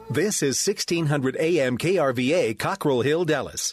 This is 1600 AM KRVA, Cockrell Hill, Dallas.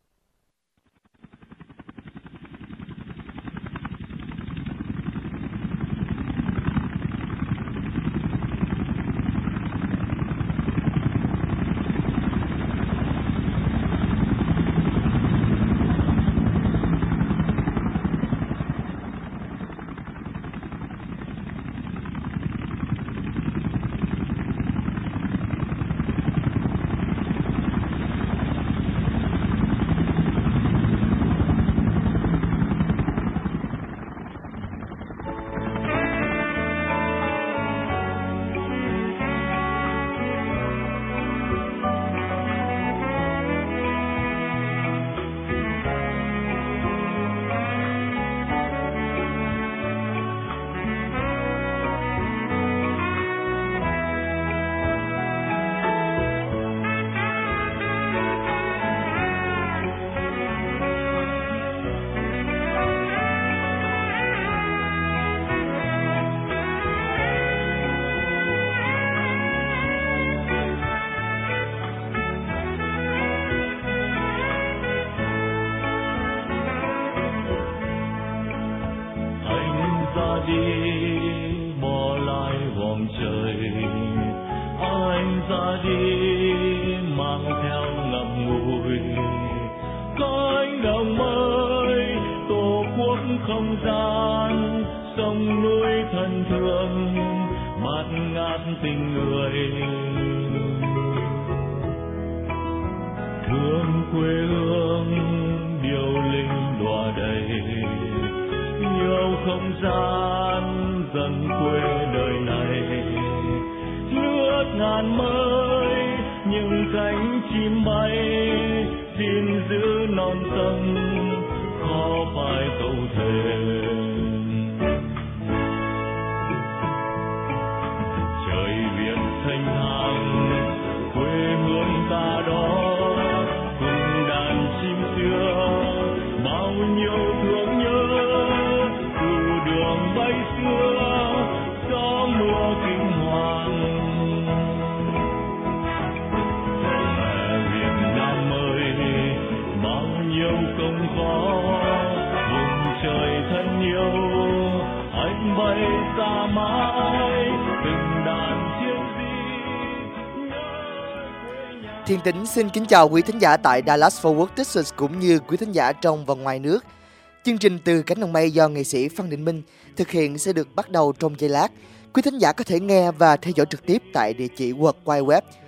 Thiên Tính xin kính chào quý thính giả tại Dallas Fort Worth, Texas cũng như quý thính giả trong và ngoài nước. Chương trình Từ Cánh Đồng Mây do nghệ sĩ Phan Đình Minh thực hiện sẽ được bắt đầu trong giây lát. Quý thính giả có thể nghe và theo dõi trực tiếp tại địa chỉ World Wide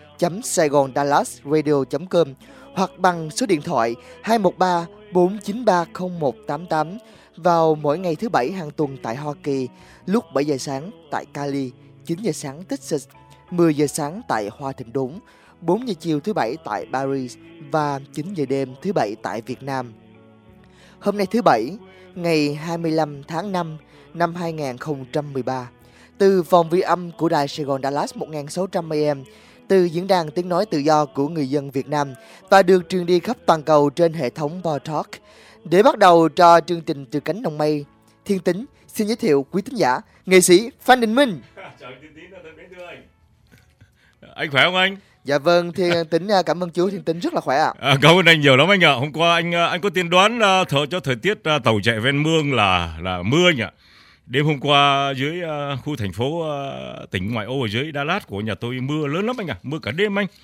Web.SaigonDallasRadio.com hoặc bằng số điện thoại 213 493 0188 vào mỗi ngày thứ Bảy hàng tuần tại Hoa Kỳ, lúc 7 giờ sáng tại Cali, 9 giờ sáng Texas, 10 giờ sáng tại Hoa Thịnh Đốn, 4 giờ chiều thứ Bảy tại Paris và 9 giờ đêm thứ Bảy tại Việt Nam. Hôm nay thứ Bảy, ngày 25 tháng 5 năm 2013, từ phòng vi âm của Đài Sài Gòn Dallas 1600 AM, từ diễn đàn tiếng nói tự do của người dân Việt Nam và được truyền đi khắp toàn cầu trên hệ thống Podcast. Để bắt đầu cho chương trình Từ Cánh Đồng Mây, Thiên Tính xin giới thiệu quý thính giả nghệ sĩ Phan Đình Minh. Chào Thiên Tính, thân mến thưa anh. Anh khỏe không anh? Dạ vâng, Thiên Tính cảm ơn chú, Thiên Tính rất là khỏe ạ. Cảm ơn anh nhiều lắm anh ạ. Hôm qua anh có tiên đoán cho thời tiết tàu chạy ven mương là mưa anh ạ. Đêm hôm qua dưới khu thành phố tỉnh ngoại ô ở dưới Dallas của nhà tôi mưa lớn lắm anh ạ, mưa cả đêm anh.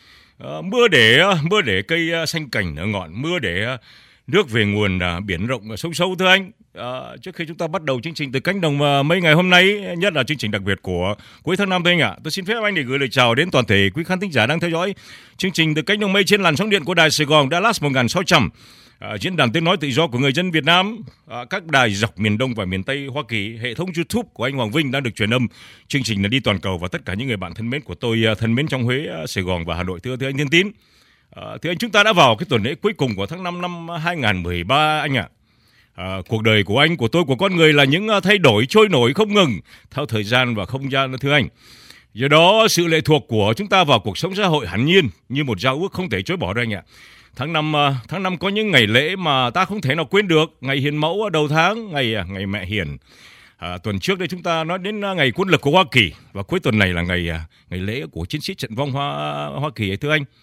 Mưa để cây xanh cành ở ngọn, mưa để nước về nguồn biển rộng sâu sâu thưa anh. Trước khi chúng ta bắt đầu chương trình Từ Cánh Đồng Mây ngày hôm nay, nhất là chương trình đặc biệt của cuối tháng 5 thôi anh ạ, tôi xin phép anh để gửi lời chào đến toàn thể quý khán thính giả đang theo dõi chương trình Từ Cánh Đồng Mây trên làn sóng điện của Đài Sài Gòn Dallas 1600, diễn đàn tiếng nói tự do của người dân Việt Nam, các đài dọc miền Đông và miền Tây Hoa Kỳ, hệ thống YouTube của anh Hoàng Vinh đang được truyền âm chương trình là đi toàn cầu, và tất cả những người bạn thân mến của tôi thân mến trong Huế, Sài Gòn và Hà Nội. Thưa anh Thiên Tín, thưa anh, chúng ta đã vào cái tuần lễ cuối cùng của tháng 5 năm 2013 anh ạ. Cuộc đời của anh, của tôi, của con người là những thay đổi trôi nổi không ngừng theo thời gian và không gian thưa anh. Do đó sự lệ thuộc của chúng ta vào cuộc sống xã hội hẳn nhiên như một giao ước không thể chối bỏ đâu anh ạ. Tháng 5 có những ngày lễ mà ta không thể nào quên được. Ngày Hiền Mẫu đầu tháng, ngày Mẹ Hiền, Tuần trước đây chúng ta nói đến ngày quân lực của Hoa Kỳ, và cuối tuần này là ngày lễ của chiến sĩ trận vong Hoa Kỳ, thưa anh.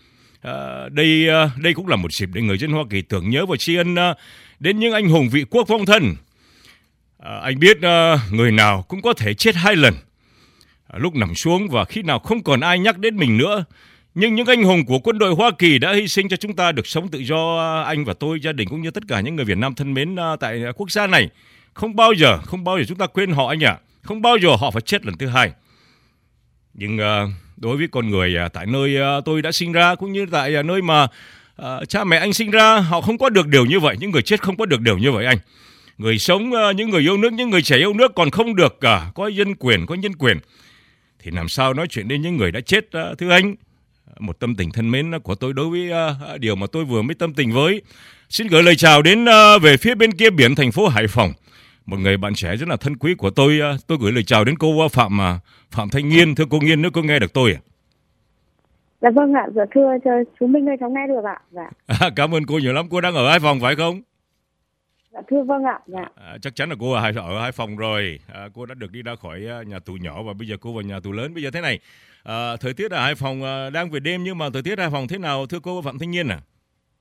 Đây cũng là một dịp để người dân Hoa Kỳ tưởng nhớ và tri ân đến những anh hùng vị quốc vong thân. Anh biết người nào cũng có thể chết 2 lần, lúc nằm xuống và khi nào không còn ai nhắc đến mình nữa. Nhưng những anh hùng của quân đội Hoa Kỳ đã hy sinh cho chúng ta được sống tự do. Anh và tôi, gia đình cũng như tất cả những người Việt Nam thân mến tại quốc gia này, không bao giờ chúng ta quên họ anh ạ. Không bao giờ họ phải chết lần thứ 2. Nhưng đối với con người tại nơi tôi đã sinh ra, cũng như tại nơi mà cha mẹ anh sinh ra, họ không có được điều như vậy. Những người chết không có được điều như vậy anh. Người sống, những người yêu nước, những người trẻ yêu nước còn không được có dân quyền, có nhân quyền, thì làm sao nói chuyện đến những người đã chết, thưa anh. Một tâm tình thân mến của tôi đối với điều mà tôi vừa mới tâm tình với. Xin gửi lời chào đến về phía bên kia biển thành phố Hải Phòng, một người bạn trẻ rất là thân quý của tôi. Tôi gửi lời chào đến cô Phạm Thanh Nghiên. Thưa cô Nghiên, nếu cô nghe được tôi ạ. Dạ vâng ạ, dạ thưa chú Minh ơi, cháu nghe được ạ. Dạ. Cảm ơn cô nhiều lắm. Cô đang ở Hải Phòng phải không? Dạ thưa vâng ạ. Dạ. Chắc chắn là cô ở Hải Phòng rồi. Cô đã được đi ra khỏi nhà tù nhỏ và bây giờ cô vào nhà tù lớn. Bây giờ thế này, thời tiết ở Hải Phòng đang về đêm, nhưng mà thời tiết Hải Phòng thế nào thưa cô Phạm Thanh Nghiên à?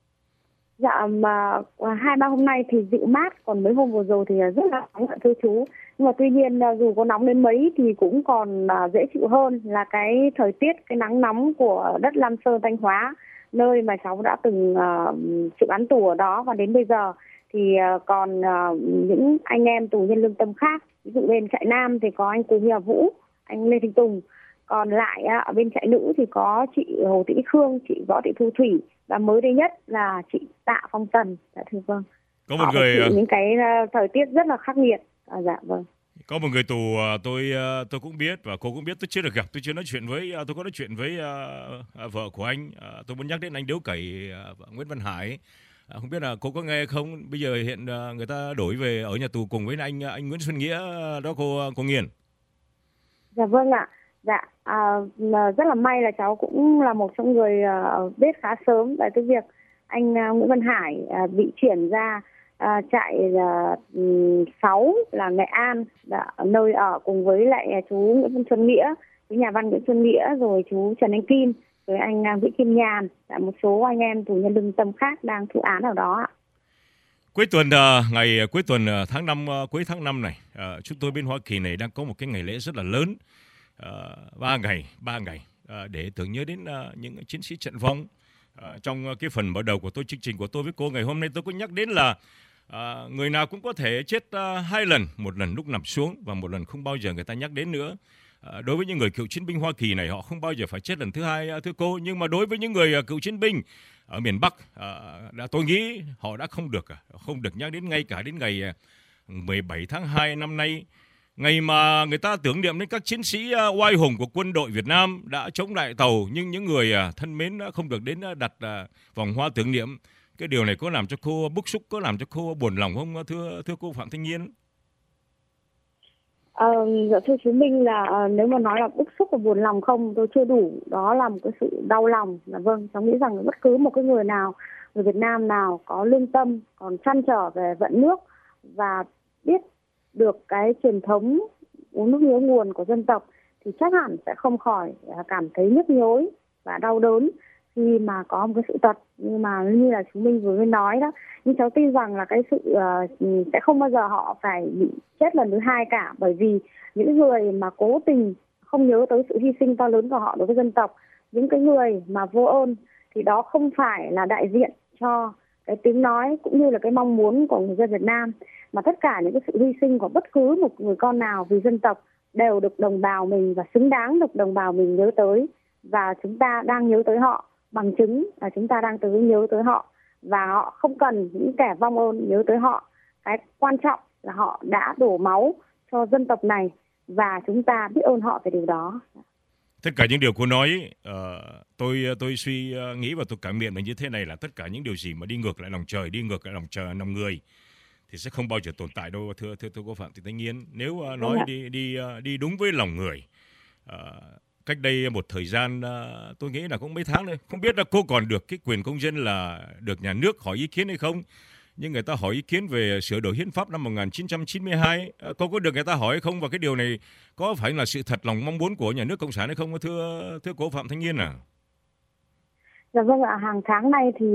Dạ mà 2-3 hôm nay thì dịu mát, còn mấy hôm vừa rồi thì rất là nóng ạ thưa chú. Nhưng mà tuy nhiên dù có nóng đến mấy thì cũng còn dễ chịu hơn là cái thời tiết, cái nắng nóng của đất Lam Sơn, Thanh Hóa, nơi mà cháu đã từng chịu án tù ở đó, và đến bây giờ thì còn những anh em tù nhân lương tâm khác. Ví dụ bên trại nam thì có anh Cù Huy Vũ, anh Lê Thanh Tùng. Còn lại ở bên trại nữ thì có chị Hồ Thị Khương, chị Võ Thị Thu Thủy, và mới đây nhất là chị Tạ Phong Tần. Dạ thưa vâng. Có một người những cái thời tiết rất là khắc nghiệt. Dạ vâng. Có một người tù tôi cũng biết, và cô cũng biết. Tôi chưa được gặp, tôi chưa nói chuyện với, tôi có nói chuyện với vợ của anh. Tôi muốn nhắc đến anh Điếu Cẩy, Nguyễn Văn Hải. Không biết là cô có nghe không? Bây giờ hiện người ta đổi về ở nhà tù cùng với anh Nguyễn Xuân Nghĩa đó cô Nghiên. Dạ vâng ạ. Dạ, rất là may là cháu cũng là một trong người biết khá sớm về cái việc anh Nguyễn Văn Hải bị chuyển ra trại 6 là Nghệ An, nơi ở cùng với lại chú Nguyễn Văn Xuân Nghĩa, với nhà văn Nguyễn Xuân Nghĩa, rồi chú Trần Anh Kim, rồi anh Nguyễn Kim Nhàn, một số anh em tù nhân lương tâm khác đang thụ án ở đó ạ. Cuối tuần, ngày cuối tuần tháng 5, cuối tháng 5 này, chúng tôi bên Hoa Kỳ này đang có một cái ngày lễ rất là lớn. 3 ngày để tưởng nhớ đến những chiến sĩ trận vong. Trong cái phần mở đầu của tôi, chương trình của tôi với cô ngày hôm nay, tôi có nhắc đến là người nào cũng có thể chết 2 lần, một lần lúc nằm xuống và một lần không bao giờ người ta nhắc đến nữa. Đối với những người cựu chiến binh Hoa Kỳ này, họ không bao giờ phải chết lần thứ 2, thưa cô. Nhưng mà đối với những người cựu chiến binh ở miền Bắc, tôi nghĩ họ đã không được nhắc đến, ngay cả đến ngày 17 tháng 2 năm nay, ngày mà người ta tưởng niệm đến các chiến sĩ oai hùng của quân đội Việt Nam đã chống lại tàu, nhưng những người thân mến đã không được đến đặt vòng hoa tưởng niệm. Cái điều này có làm cho cô bức xúc, có làm cho cô buồn lòng không thưa cô Phạm Thanh Nghiên? Dạ thưa chú Minh, là nếu mà nói là bức xúc và buồn lòng không, tôi chưa đủ. Đó là một cái sự đau lòng. Là vâng, cháu nghĩ rằng bất cứ một cái người nào, người Việt Nam nào có lương tâm, còn trăn trở về vận nước và biết được cái truyền thống uống nước nhớ nguồn của dân tộc thì chắc hẳn sẽ không khỏi cảm thấy nhức nhối và đau đớn khi mà có một cái sự thật nhưng mà như là chú Minh vừa mới nói đó. Nhưng cháu tin rằng là cái sự sẽ không bao giờ họ phải bị chết lần thứ 2 cả, bởi vì những người mà cố tình không nhớ tới sự hy sinh to lớn của họ đối với dân tộc, những cái người mà vô ơn, thì đó không phải là đại diện cho cái tiếng nói cũng như là cái mong muốn của người dân Việt Nam, mà tất cả những cái sự hy sinh của bất cứ một người con nào vì dân tộc đều được đồng bào mình và xứng đáng được đồng bào mình nhớ tới. Và chúng ta đang nhớ tới họ, bằng chứng là chúng ta đang nhớ tới họ, và họ không cần những kẻ vong ơn nhớ tới họ. Cái quan trọng là họ đã đổ máu cho dân tộc này và chúng ta biết ơn họ về điều đó. Tất cả những điều cô nói, tôi suy nghĩ và tôi cảm nhận là như thế này, là tất cả những điều gì mà đi ngược lại lòng trời, đi ngược lại lòng người thì sẽ không bao giờ tồn tại đâu, thưa cô Phạm Thị Thanh Nghiên. Nếu nói đi đúng với lòng người, cách đây một thời gian, tôi nghĩ là cũng mấy tháng nữa, không biết là cô còn được cái quyền công dân là được nhà nước hỏi ý kiến hay không. nhưng người ta hỏi ý kiến về sửa đổi hiến pháp năm 1992. Cô có được người ta hỏi không, và cái điều này có phải là sự thật lòng mong muốn của nhà nước cộng sản hay không, thưa cô Phạm Thanh Nghiên à? Dạ vâng ạ, hàng tháng nay thì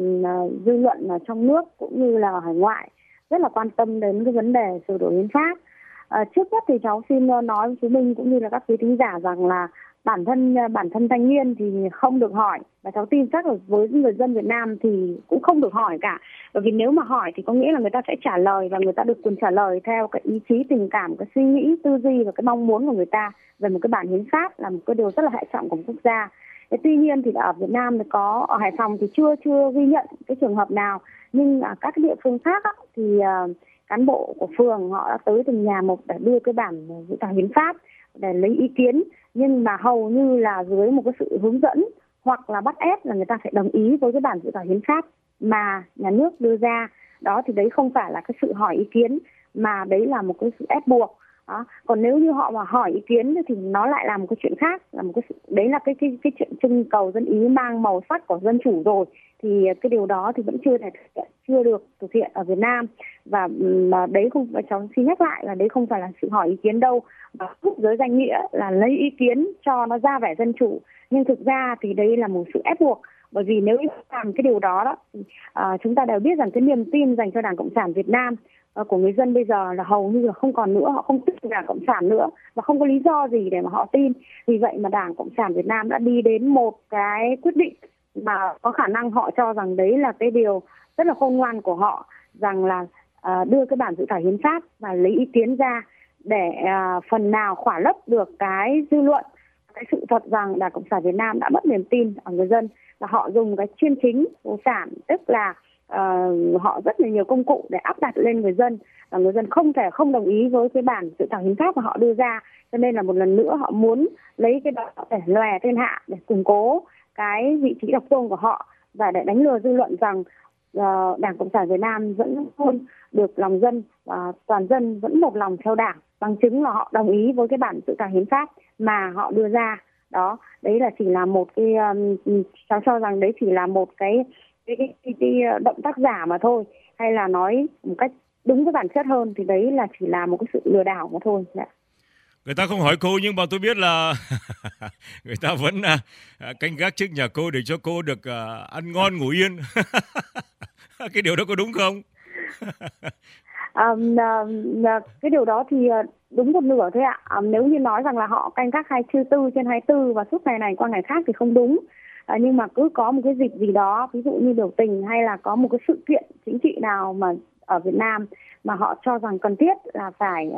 dư luận ở trong nước cũng như là hải ngoại rất là quan tâm đến cái vấn đề sửa đổi hiến pháp. Trước nhất thì cháu xin nói với chú Minh cũng như là các quý thính giả rằng là bản thân Thanh Nghiên thì không được hỏi, và cháu tin chắc là với người dân Việt Nam thì cũng không được hỏi cả. Bởi vì nếu mà hỏi thì có nghĩa là người ta sẽ trả lời, và người ta được quyền trả lời theo cái ý chí, tình cảm, cái suy nghĩ, tư duy và cái mong muốn của người ta về một cái bản hiến pháp, là một cái điều rất là hệ trọng của một quốc gia. Tuy nhiên thì ở Việt Nam thì có, ở Hải Phòng thì chưa ghi nhận cái trường hợp nào, nhưng ở các địa phương khác thì cán bộ của phường họ đã tới từng nhà một để đưa cái bản dự thảo hiến pháp để lấy ý kiến, nhưng mà hầu như là dưới một cái sự hướng dẫn hoặc là bắt ép là người ta phải đồng ý với cái bản dự thảo hiến pháp mà nhà nước đưa ra. Đó thì đấy không phải là cái sự hỏi ý kiến, mà đấy là một cái sự ép buộc. Đó. Còn nếu như họ mà hỏi ý kiến thì nó lại là một cái chuyện khác, là một cái đấy là cái chuyện trưng cầu dân ý mang màu sắc của dân chủ rồi, thì cái điều đó thì vẫn chưa được thực hiện ở Việt Nam. Và đấy không, cháu xin nhắc lại là đấy không phải là sự hỏi ý kiến đâu, và giúp giới danh nghĩa là lấy ý kiến cho nó ra vẻ dân chủ, nhưng thực ra thì đây là một sự ép buộc. Bởi vì nếu làm cái điều đó thì, chúng ta đều biết rằng cái niềm tin dành cho Đảng Cộng sản Việt Nam của người dân bây giờ là hầu như là không còn nữa, họ không tin Đảng Cộng sản nữa và không có lý do gì để mà họ tin. Vì vậy mà Đảng Cộng sản Việt Nam đã đi đến một cái quyết định mà có khả năng họ cho rằng đấy là cái điều rất là khôn ngoan của họ, rằng là đưa cái bản dự thảo hiến pháp và lấy ý kiến ra để phần nào khỏa lấp được cái dư luận, cái sự thật rằng Đảng Cộng sản Việt Nam đã mất niềm tin ở người dân, là họ dùng cái chuyên chính vô sản, tức là họ rất là nhiều công cụ để áp đặt lên người dân, và người dân không thể không đồng ý với cái bản dự thảo hiến pháp mà họ đưa ra. Cho nên là một lần nữa họ muốn lấy cái đó để lòe thiên hạ, để củng cố cái vị trí độc tôn của họ và để đánh lừa dư luận rằng Đảng Cộng sản Việt Nam vẫn luôn được lòng dân và toàn dân vẫn một lòng theo Đảng, bằng chứng là họ đồng ý với cái bản dự thảo hiến pháp mà họ đưa ra. Đó, đấy là chỉ là một cái, cháu cho rằng đấy chỉ là một cái động tác giả mà thôi, hay là nói một cách đúng cái bản chất hơn thì đấy là chỉ là một cái sự lừa đảo mà thôi. Dạ. Người ta không hỏi cô, nhưng mà tôi biết là người ta vẫn canh gác trước nhà cô để cho cô được ăn ngon ngủ yên. Cái điều đó có đúng không? Cái điều đó thì đúng một nửa thôi ạ. Nếu như nói rằng là họ canh gác 24/24 và suốt ngày này qua ngày khác thì không đúng. Nhưng mà cứ có một cái dịp gì đó, ví dụ như biểu tình hay là có một cái sự kiện chính trị nào mà ở Việt Nam mà họ cho rằng cần thiết là phải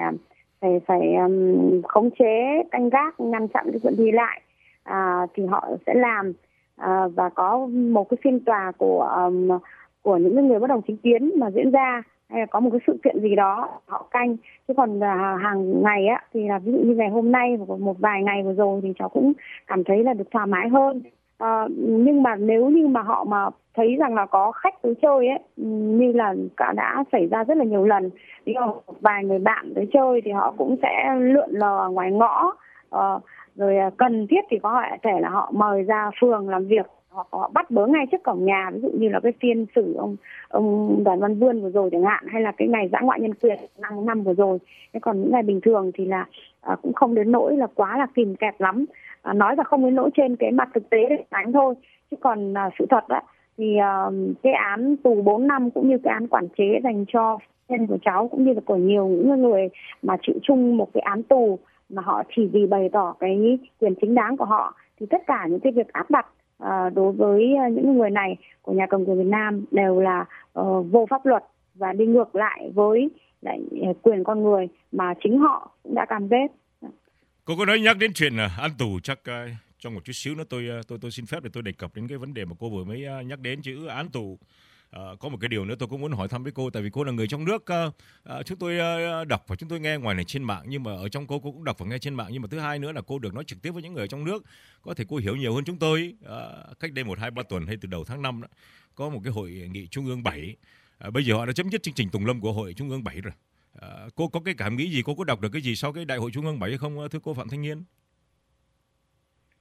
khống chế, canh gác, ngăn chặn cái chuyện đi lại, thì họ sẽ làm, và có một cái phiên tòa của những người bất đồng chính kiến mà diễn ra, hay là có một cái sự kiện gì đó họ canh. Chứ còn hàng ngày thì là ví dụ như ngày hôm nay hoặc một vài ngày vừa rồi thì cháu cũng cảm thấy là được thoải mái hơn. Nhưng mà nếu như mà họ mà thấy rằng là có khách tới chơi như là đã xảy ra rất là nhiều lần, ví dụ một vài người bạn tới chơi thì họ cũng sẽ lượn lờ ngoài ngõ, rồi cần thiết thì có thể là họ mời ra phường làm việc, họ bắt bớ ngay trước cổng nhà, ví dụ như là cái phiên xử ông Đoàn Văn Vươn vừa rồi chẳng hạn, hay là cái ngày dã ngoại nhân quyền năm vừa rồi. Thế còn những ngày bình thường thì là cũng không đến nỗi là quá là kìm kẹp lắm. Nói là không đến nỗi trên cái mặt thực tế để đánh thôi, chứ còn sự thật thì cái án tù 4 năm cũng như cái án quản chế dành cho nhân của cháu cũng như là của nhiều những người mà chịu chung một cái án tù mà họ chỉ vì bày tỏ cái quyền chính đáng của họ, thì tất cả những cái việc áp đặt đối với những người này của nhà cầm quyền Việt Nam đều là vô pháp luật và đi ngược lại với lại quyền con người mà chính họ cũng đã cam kết. Cô có nói nhắc đến chuyện án tù, chắc trong một chút xíu nữa tôi xin phép để tôi đề cập đến cái vấn đề mà cô vừa mới nhắc đến chữ án tù. Có một cái điều nữa tôi cũng muốn hỏi thăm với cô, tại vì cô là người trong nước, chúng tôi đọc và chúng tôi nghe ngoài này trên mạng, nhưng mà ở trong cô cũng đọc và nghe trên mạng, nhưng mà thứ hai nữa là cô được nói trực tiếp với những người ở trong nước, có thể cô hiểu nhiều hơn chúng tôi. Cách đây 1-2-3 tuần hay từ đầu tháng 5 đó, có một cái hội nghị Trung ương 7, bây giờ họ đã chấm dứt chương trình tùng lâm của hội Trung ương 7 rồi. Cô có cái cảm nghĩ gì, cô có đọc được cái gì sau cái đại hội Trung ương 7 hay không, thưa cô Phạm Thanh Nghiên?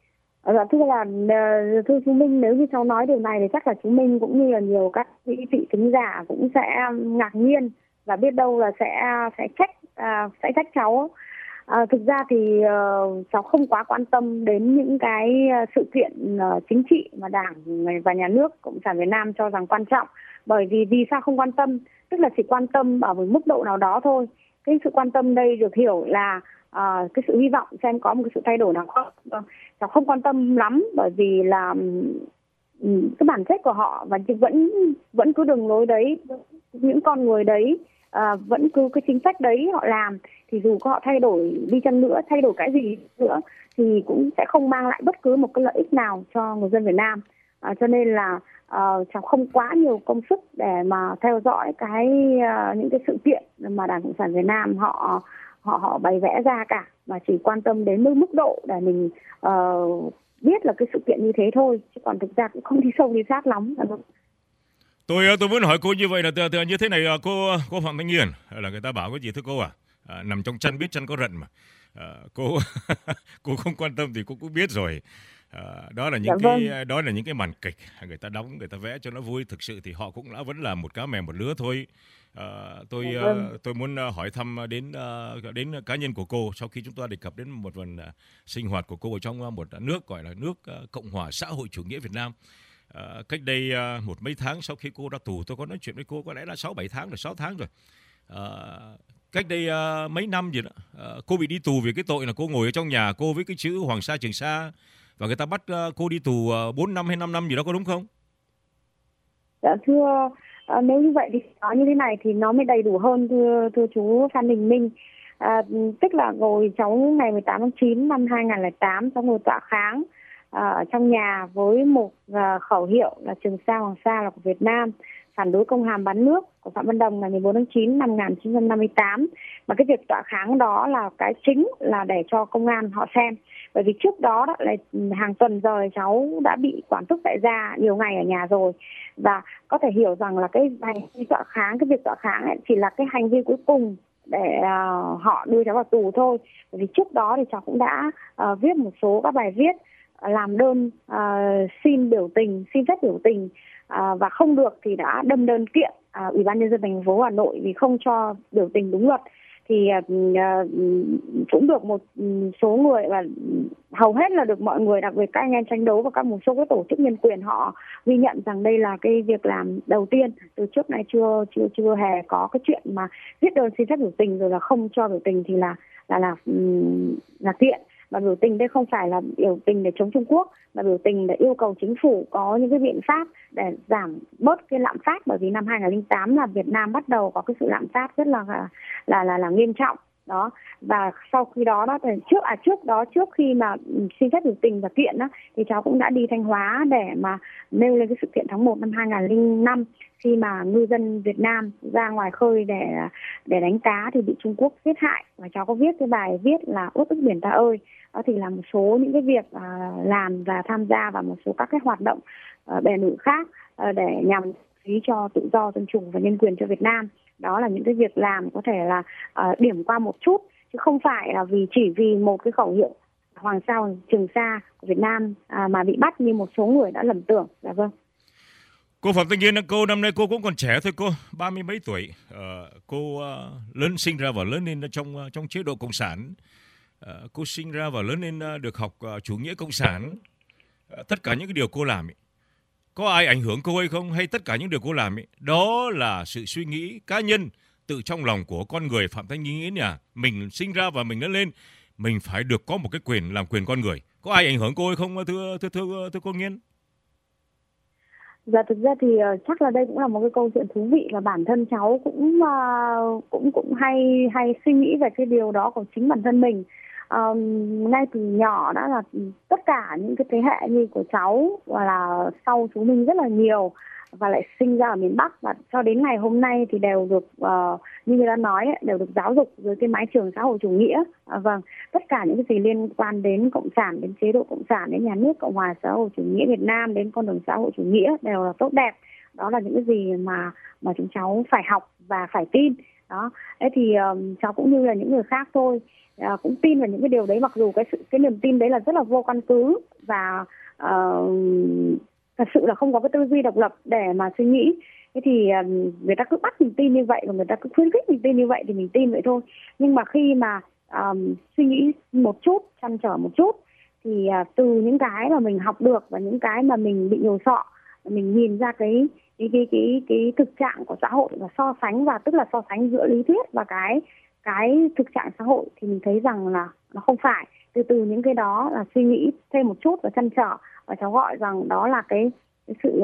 Dạ thưa là thưa chú Minh, nếu như cháu nói điều này thì chắc là chú Minh cũng như là nhiều các vị thính giả cũng sẽ ngạc nhiên và biết đâu là sẽ trách cháu. Thực ra thì cháu không quá quan tâm đến những cái sự kiện chính trị mà Đảng và Nhà nước Cộng sản Việt Nam cho rằng quan trọng. Bởi vì sao không quan tâm? Tức là chỉ quan tâm ở một mức độ nào đó thôi. Cái sự quan tâm đây được hiểu là cái sự hy vọng xem có một cái sự thay đổi nào không. Cháu không quan tâm lắm bởi vì là cái bản chất của họ và vẫn cứ đường lối đấy, những con người đấy vẫn cứ cái chính sách đấy họ làm, thì dù có họ thay đổi đi chăng nữa, thay đổi cái gì nữa thì cũng sẽ không mang lại bất cứ một cái lợi ích nào cho người dân Việt Nam. Cho nên là cháu không quá nhiều công sức để mà theo dõi những cái sự kiện mà Đảng Cộng sản Việt Nam họ bày vẽ ra cả, mà chỉ quan tâm đến mức độ để mình biết là cái sự kiện như thế thôi, chứ còn thực ra cũng không đi sâu đi sát lắm. Tôi muốn hỏi cô như vậy là như thế này, cô Phạm Thanh Nghiên, là người ta bảo cái gì thưa cô nằm trong chăn biết chăn có rận mà. Cô cô không quan tâm thì cô cũng biết rồi. Đó là những cái màn kịch người ta đóng, người ta vẽ cho nó vui. Thực sự thì họ cũng vẫn là một cá mè một lứa thôi. Tôi muốn hỏi thăm đến cá nhân của cô sau khi chúng ta đề cập đến một phần sinh hoạt của cô ở trong một nước gọi là nước Cộng hòa xã hội chủ nghĩa Việt Nam. Cách đây một mấy tháng sau khi cô ra tù, tôi có nói chuyện với cô, có lẽ là 6-7 tháng rồi, 6 tháng rồi. Cách đây mấy năm gì đó, cô bị đi tù vì cái tội là cô ngồi ở trong nhà cô với cái chữ Hoàng Sa Trường Sa, và người ta bắt cô đi tù 4 năm hay 5 năm gì đó, có đúng không? Dạ thưa, nếu như vậy thì nói như thế này thì nó mới đầy đủ hơn thưa chú Phan Đình Minh. Tức là ngồi cháu ngày 18 tháng 9 năm 2008 cháu ngồi tọa kháng ở trong nhà với một khẩu hiệu là Trường Sa Hoàng Sa là của Việt Nam, phản đối công hàm bán nước của Phạm Văn Đồng ngày 14 tháng 9 năm 1958. Mà cái việc tọa kháng đó là cái chính là để cho công an họ xem. Bởi vì trước đó là hàng tuần rồi cháu đã bị quản thúc tại gia nhiều ngày ở nhà rồi. Và có thể hiểu rằng là cái việc tọa kháng ấy chỉ là cái hành vi cuối cùng để họ đưa cháu vào tù thôi. Bởi vì trước đó thì cháu cũng đã viết một số các bài viết, làm đơn xin phép biểu tình, và không được thì đã đâm đơn kiện Ủy ban Nhân dân thành phố Hà Nội vì không cho biểu tình đúng luật. Thì cũng được một số người, và hầu hết là được mọi người, đặc biệt các anh em tranh đấu và một số cái tổ chức nhân quyền, họ ghi nhận rằng đây là cái việc làm đầu tiên. Từ trước này chưa hề có cái chuyện mà viết đơn xin phép biểu tình rồi là không cho biểu tình thì là kiện. Và biểu tình đây không phải là biểu tình để chống Trung Quốc, mà biểu tình để yêu cầu chính phủ có những cái biện pháp để giảm bớt cái lạm phát. Bởi vì năm 2008 là Việt Nam bắt đầu có cái sự lạm phát rất là nghiêm trọng đó. Và sau khi đó trước khi mà xin phép biểu tình và kiện đó, thì cháu cũng đã đi Thanh Hóa để mà nêu lên cái sự kiện tháng 1 năm 2005 khi mà ngư dân Việt Nam ra ngoài khơi để đánh cá thì bị Trung Quốc giết hại, và cháu có viết cái bài viết là Uất ức biển ta ơi. Đó thì là một số những cái việc làm và tham gia vào một số các cái hoạt động bè nổi khác để nhằm phí cho tự do, dân chủ và nhân quyền cho Việt Nam. Đó là những cái việc làm có thể là điểm qua một chút, chứ không phải là chỉ vì một cái khẩu hiệu Hoàng Sa Trường Sa của Việt Nam mà bị bắt như một số người đã lầm tưởng. Dạ vâng. Cô Phạm Thanh Nghiên, cô năm nay cô cũng còn trẻ thôi, cô 30 mấy tuổi. Cô sinh ra và lớn lên trong chế độ cộng sản. Cô sinh ra và lớn lên được học chủ nghĩa cộng sản. Tất cả những cái điều cô làm ấy, có ai ảnh hưởng cô hay không? Hay tất cả những điều cô làm ấy, đó là sự suy nghĩ cá nhân tự trong lòng của con người Phạm Thanh Nghiên nhỉ? Mình sinh ra và mình lớn lên, mình phải được có một cái quyền làm quyền con người. Có ai ảnh hưởng cô hay không, thưa cô Nghiên? Dạ thực ra thì chắc là đây cũng là một cái câu chuyện thú vị, và bản thân cháu cũng hay suy nghĩ về cái điều đó của chính bản thân mình. Ngay từ nhỏ đã là tất cả những cái thế hệ như của cháu và là sau chú Minh rất là nhiều, và lại sinh ra ở miền Bắc, và cho đến ngày hôm nay thì đều được như người ta nói ấy, đều được giáo dục dưới cái mái trường xã hội chủ nghĩa. Vâng, tất cả những cái gì liên quan đến cộng sản, đến chế độ cộng sản, đến nhà nước Cộng hòa xã hội chủ nghĩa Việt Nam, đến con đường xã hội chủ nghĩa đều là tốt đẹp. Đó là những cái gì mà chúng cháu phải học và phải tin. Đó. Thế thì cháu cũng như là những người khác thôi, cũng tin vào những cái điều đấy, mặc dù cái niềm tin đấy là rất là vô căn cứ và thật sự là không có cái tư duy độc lập để mà suy nghĩ. Thế thì người ta cứ bắt mình tin như vậy và người ta cứ khuyến khích mình tin như vậy thì mình tin vậy thôi. Nhưng mà khi mà suy nghĩ một chút, trăn trở một chút thì từ những cái mà mình học được và những cái mà mình bị nhồi sọ, mình nhìn ra cái thực trạng của xã hội và so sánh, và tức là so sánh giữa lý thuyết và cái thực trạng xã hội, thì mình thấy rằng là nó không phải. Từ những cái đó là suy nghĩ thêm một chút và trăn trở, và cháu gọi rằng đó là cái sự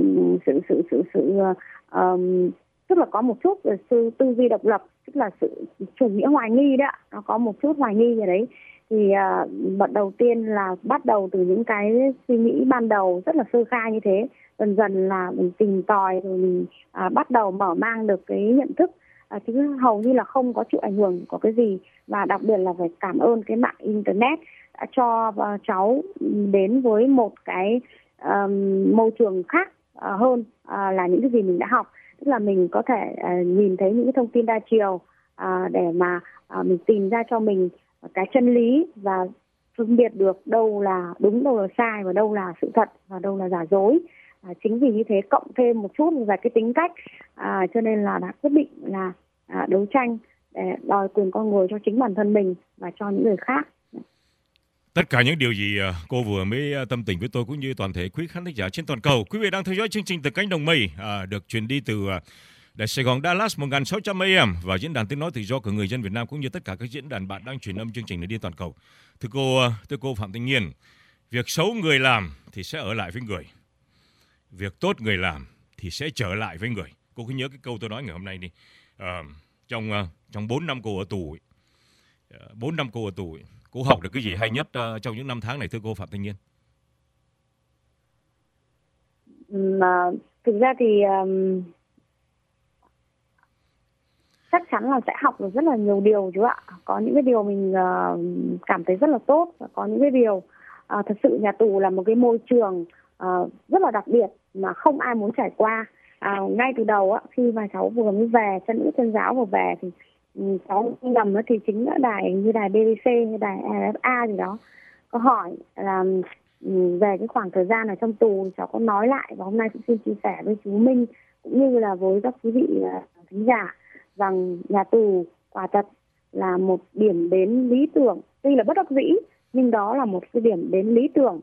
tức là có một chút về sự tư duy độc lập, tức là sự chủ nghĩa hoài nghi đó, nó có một chút hoài nghi ở đấy. Thì đầu tiên là bắt đầu từ những cái suy nghĩ ban đầu rất là sơ khai như thế, dần dần là mình tìm tòi rồi mình bắt đầu mở mang được cái nhận thức, chứ hầu như là không có chịu ảnh hưởng của cái gì. Và đặc biệt là phải cảm ơn cái mạng internet đã cho cháu đến với một cái môi trường khác hơn là những cái gì mình đã học. Tức là mình có thể nhìn thấy những cái thông tin đa chiều để mà mình tìm ra cho mình cái chân lý và phân biệt được đâu là đúng, đâu là sai, và đâu là sự thật và đâu là giả dối. Chính vì như thế, cộng thêm một chút về cái tính cách, cho nên là đã quyết định là đấu tranh để đòi quyền con người cho chính bản thân mình và cho những người khác. Tất cả những điều gì cô vừa mới tâm tình với tôi cũng như toàn thể quý khán thính giả trên toàn cầu. Quý vị đang theo dõi chương trình Từ Cánh Đồng Mây được truyền đi từ Đài Sài Gòn Dallas 1600 AM và diễn đàn tiếng nói tự do của người dân Việt Nam, cũng như tất cả các diễn đàn bạn đang truyền âm chương trình này đi toàn cầu. Thưa cô Phạm Thanh Nghiên, việc xấu người làm thì sẽ ở lại với người, việc tốt người làm thì sẽ trở lại với người. Cô cứ nhớ cái câu tôi nói ngày hôm nay đi. Trong 4 năm cô ở tù, 4 năm cô ở tù, cô học được cái gì hay nhất trong những năm tháng này, thưa cô Phạm Thanh Nghiên? Thực ra thì chắc chắn là sẽ học được rất là nhiều điều chú ạ. Có những cái điều mình cảm thấy rất là tốt, và có những cái điều thật sự nhà tù là một cái môi trường rất là đặc biệt mà không ai muốn trải qua. Ngay từ đầu khi mà cháu vừa mới về, chân nữ chân giáo vừa về thì cháu nhầm thì chính là đài BBC hay đài RFA gì đó có hỏi là về cái khoảng thời gian ở trong tù, cháu có nói lại và hôm nay cũng xin chia sẻ với chú Minh cũng như là với các quý vị khán giả rằng nhà tù quả thật là một điểm đến lý tưởng, tuy là bất đắc dĩ nhưng đó là một cái điểm đến lý tưởng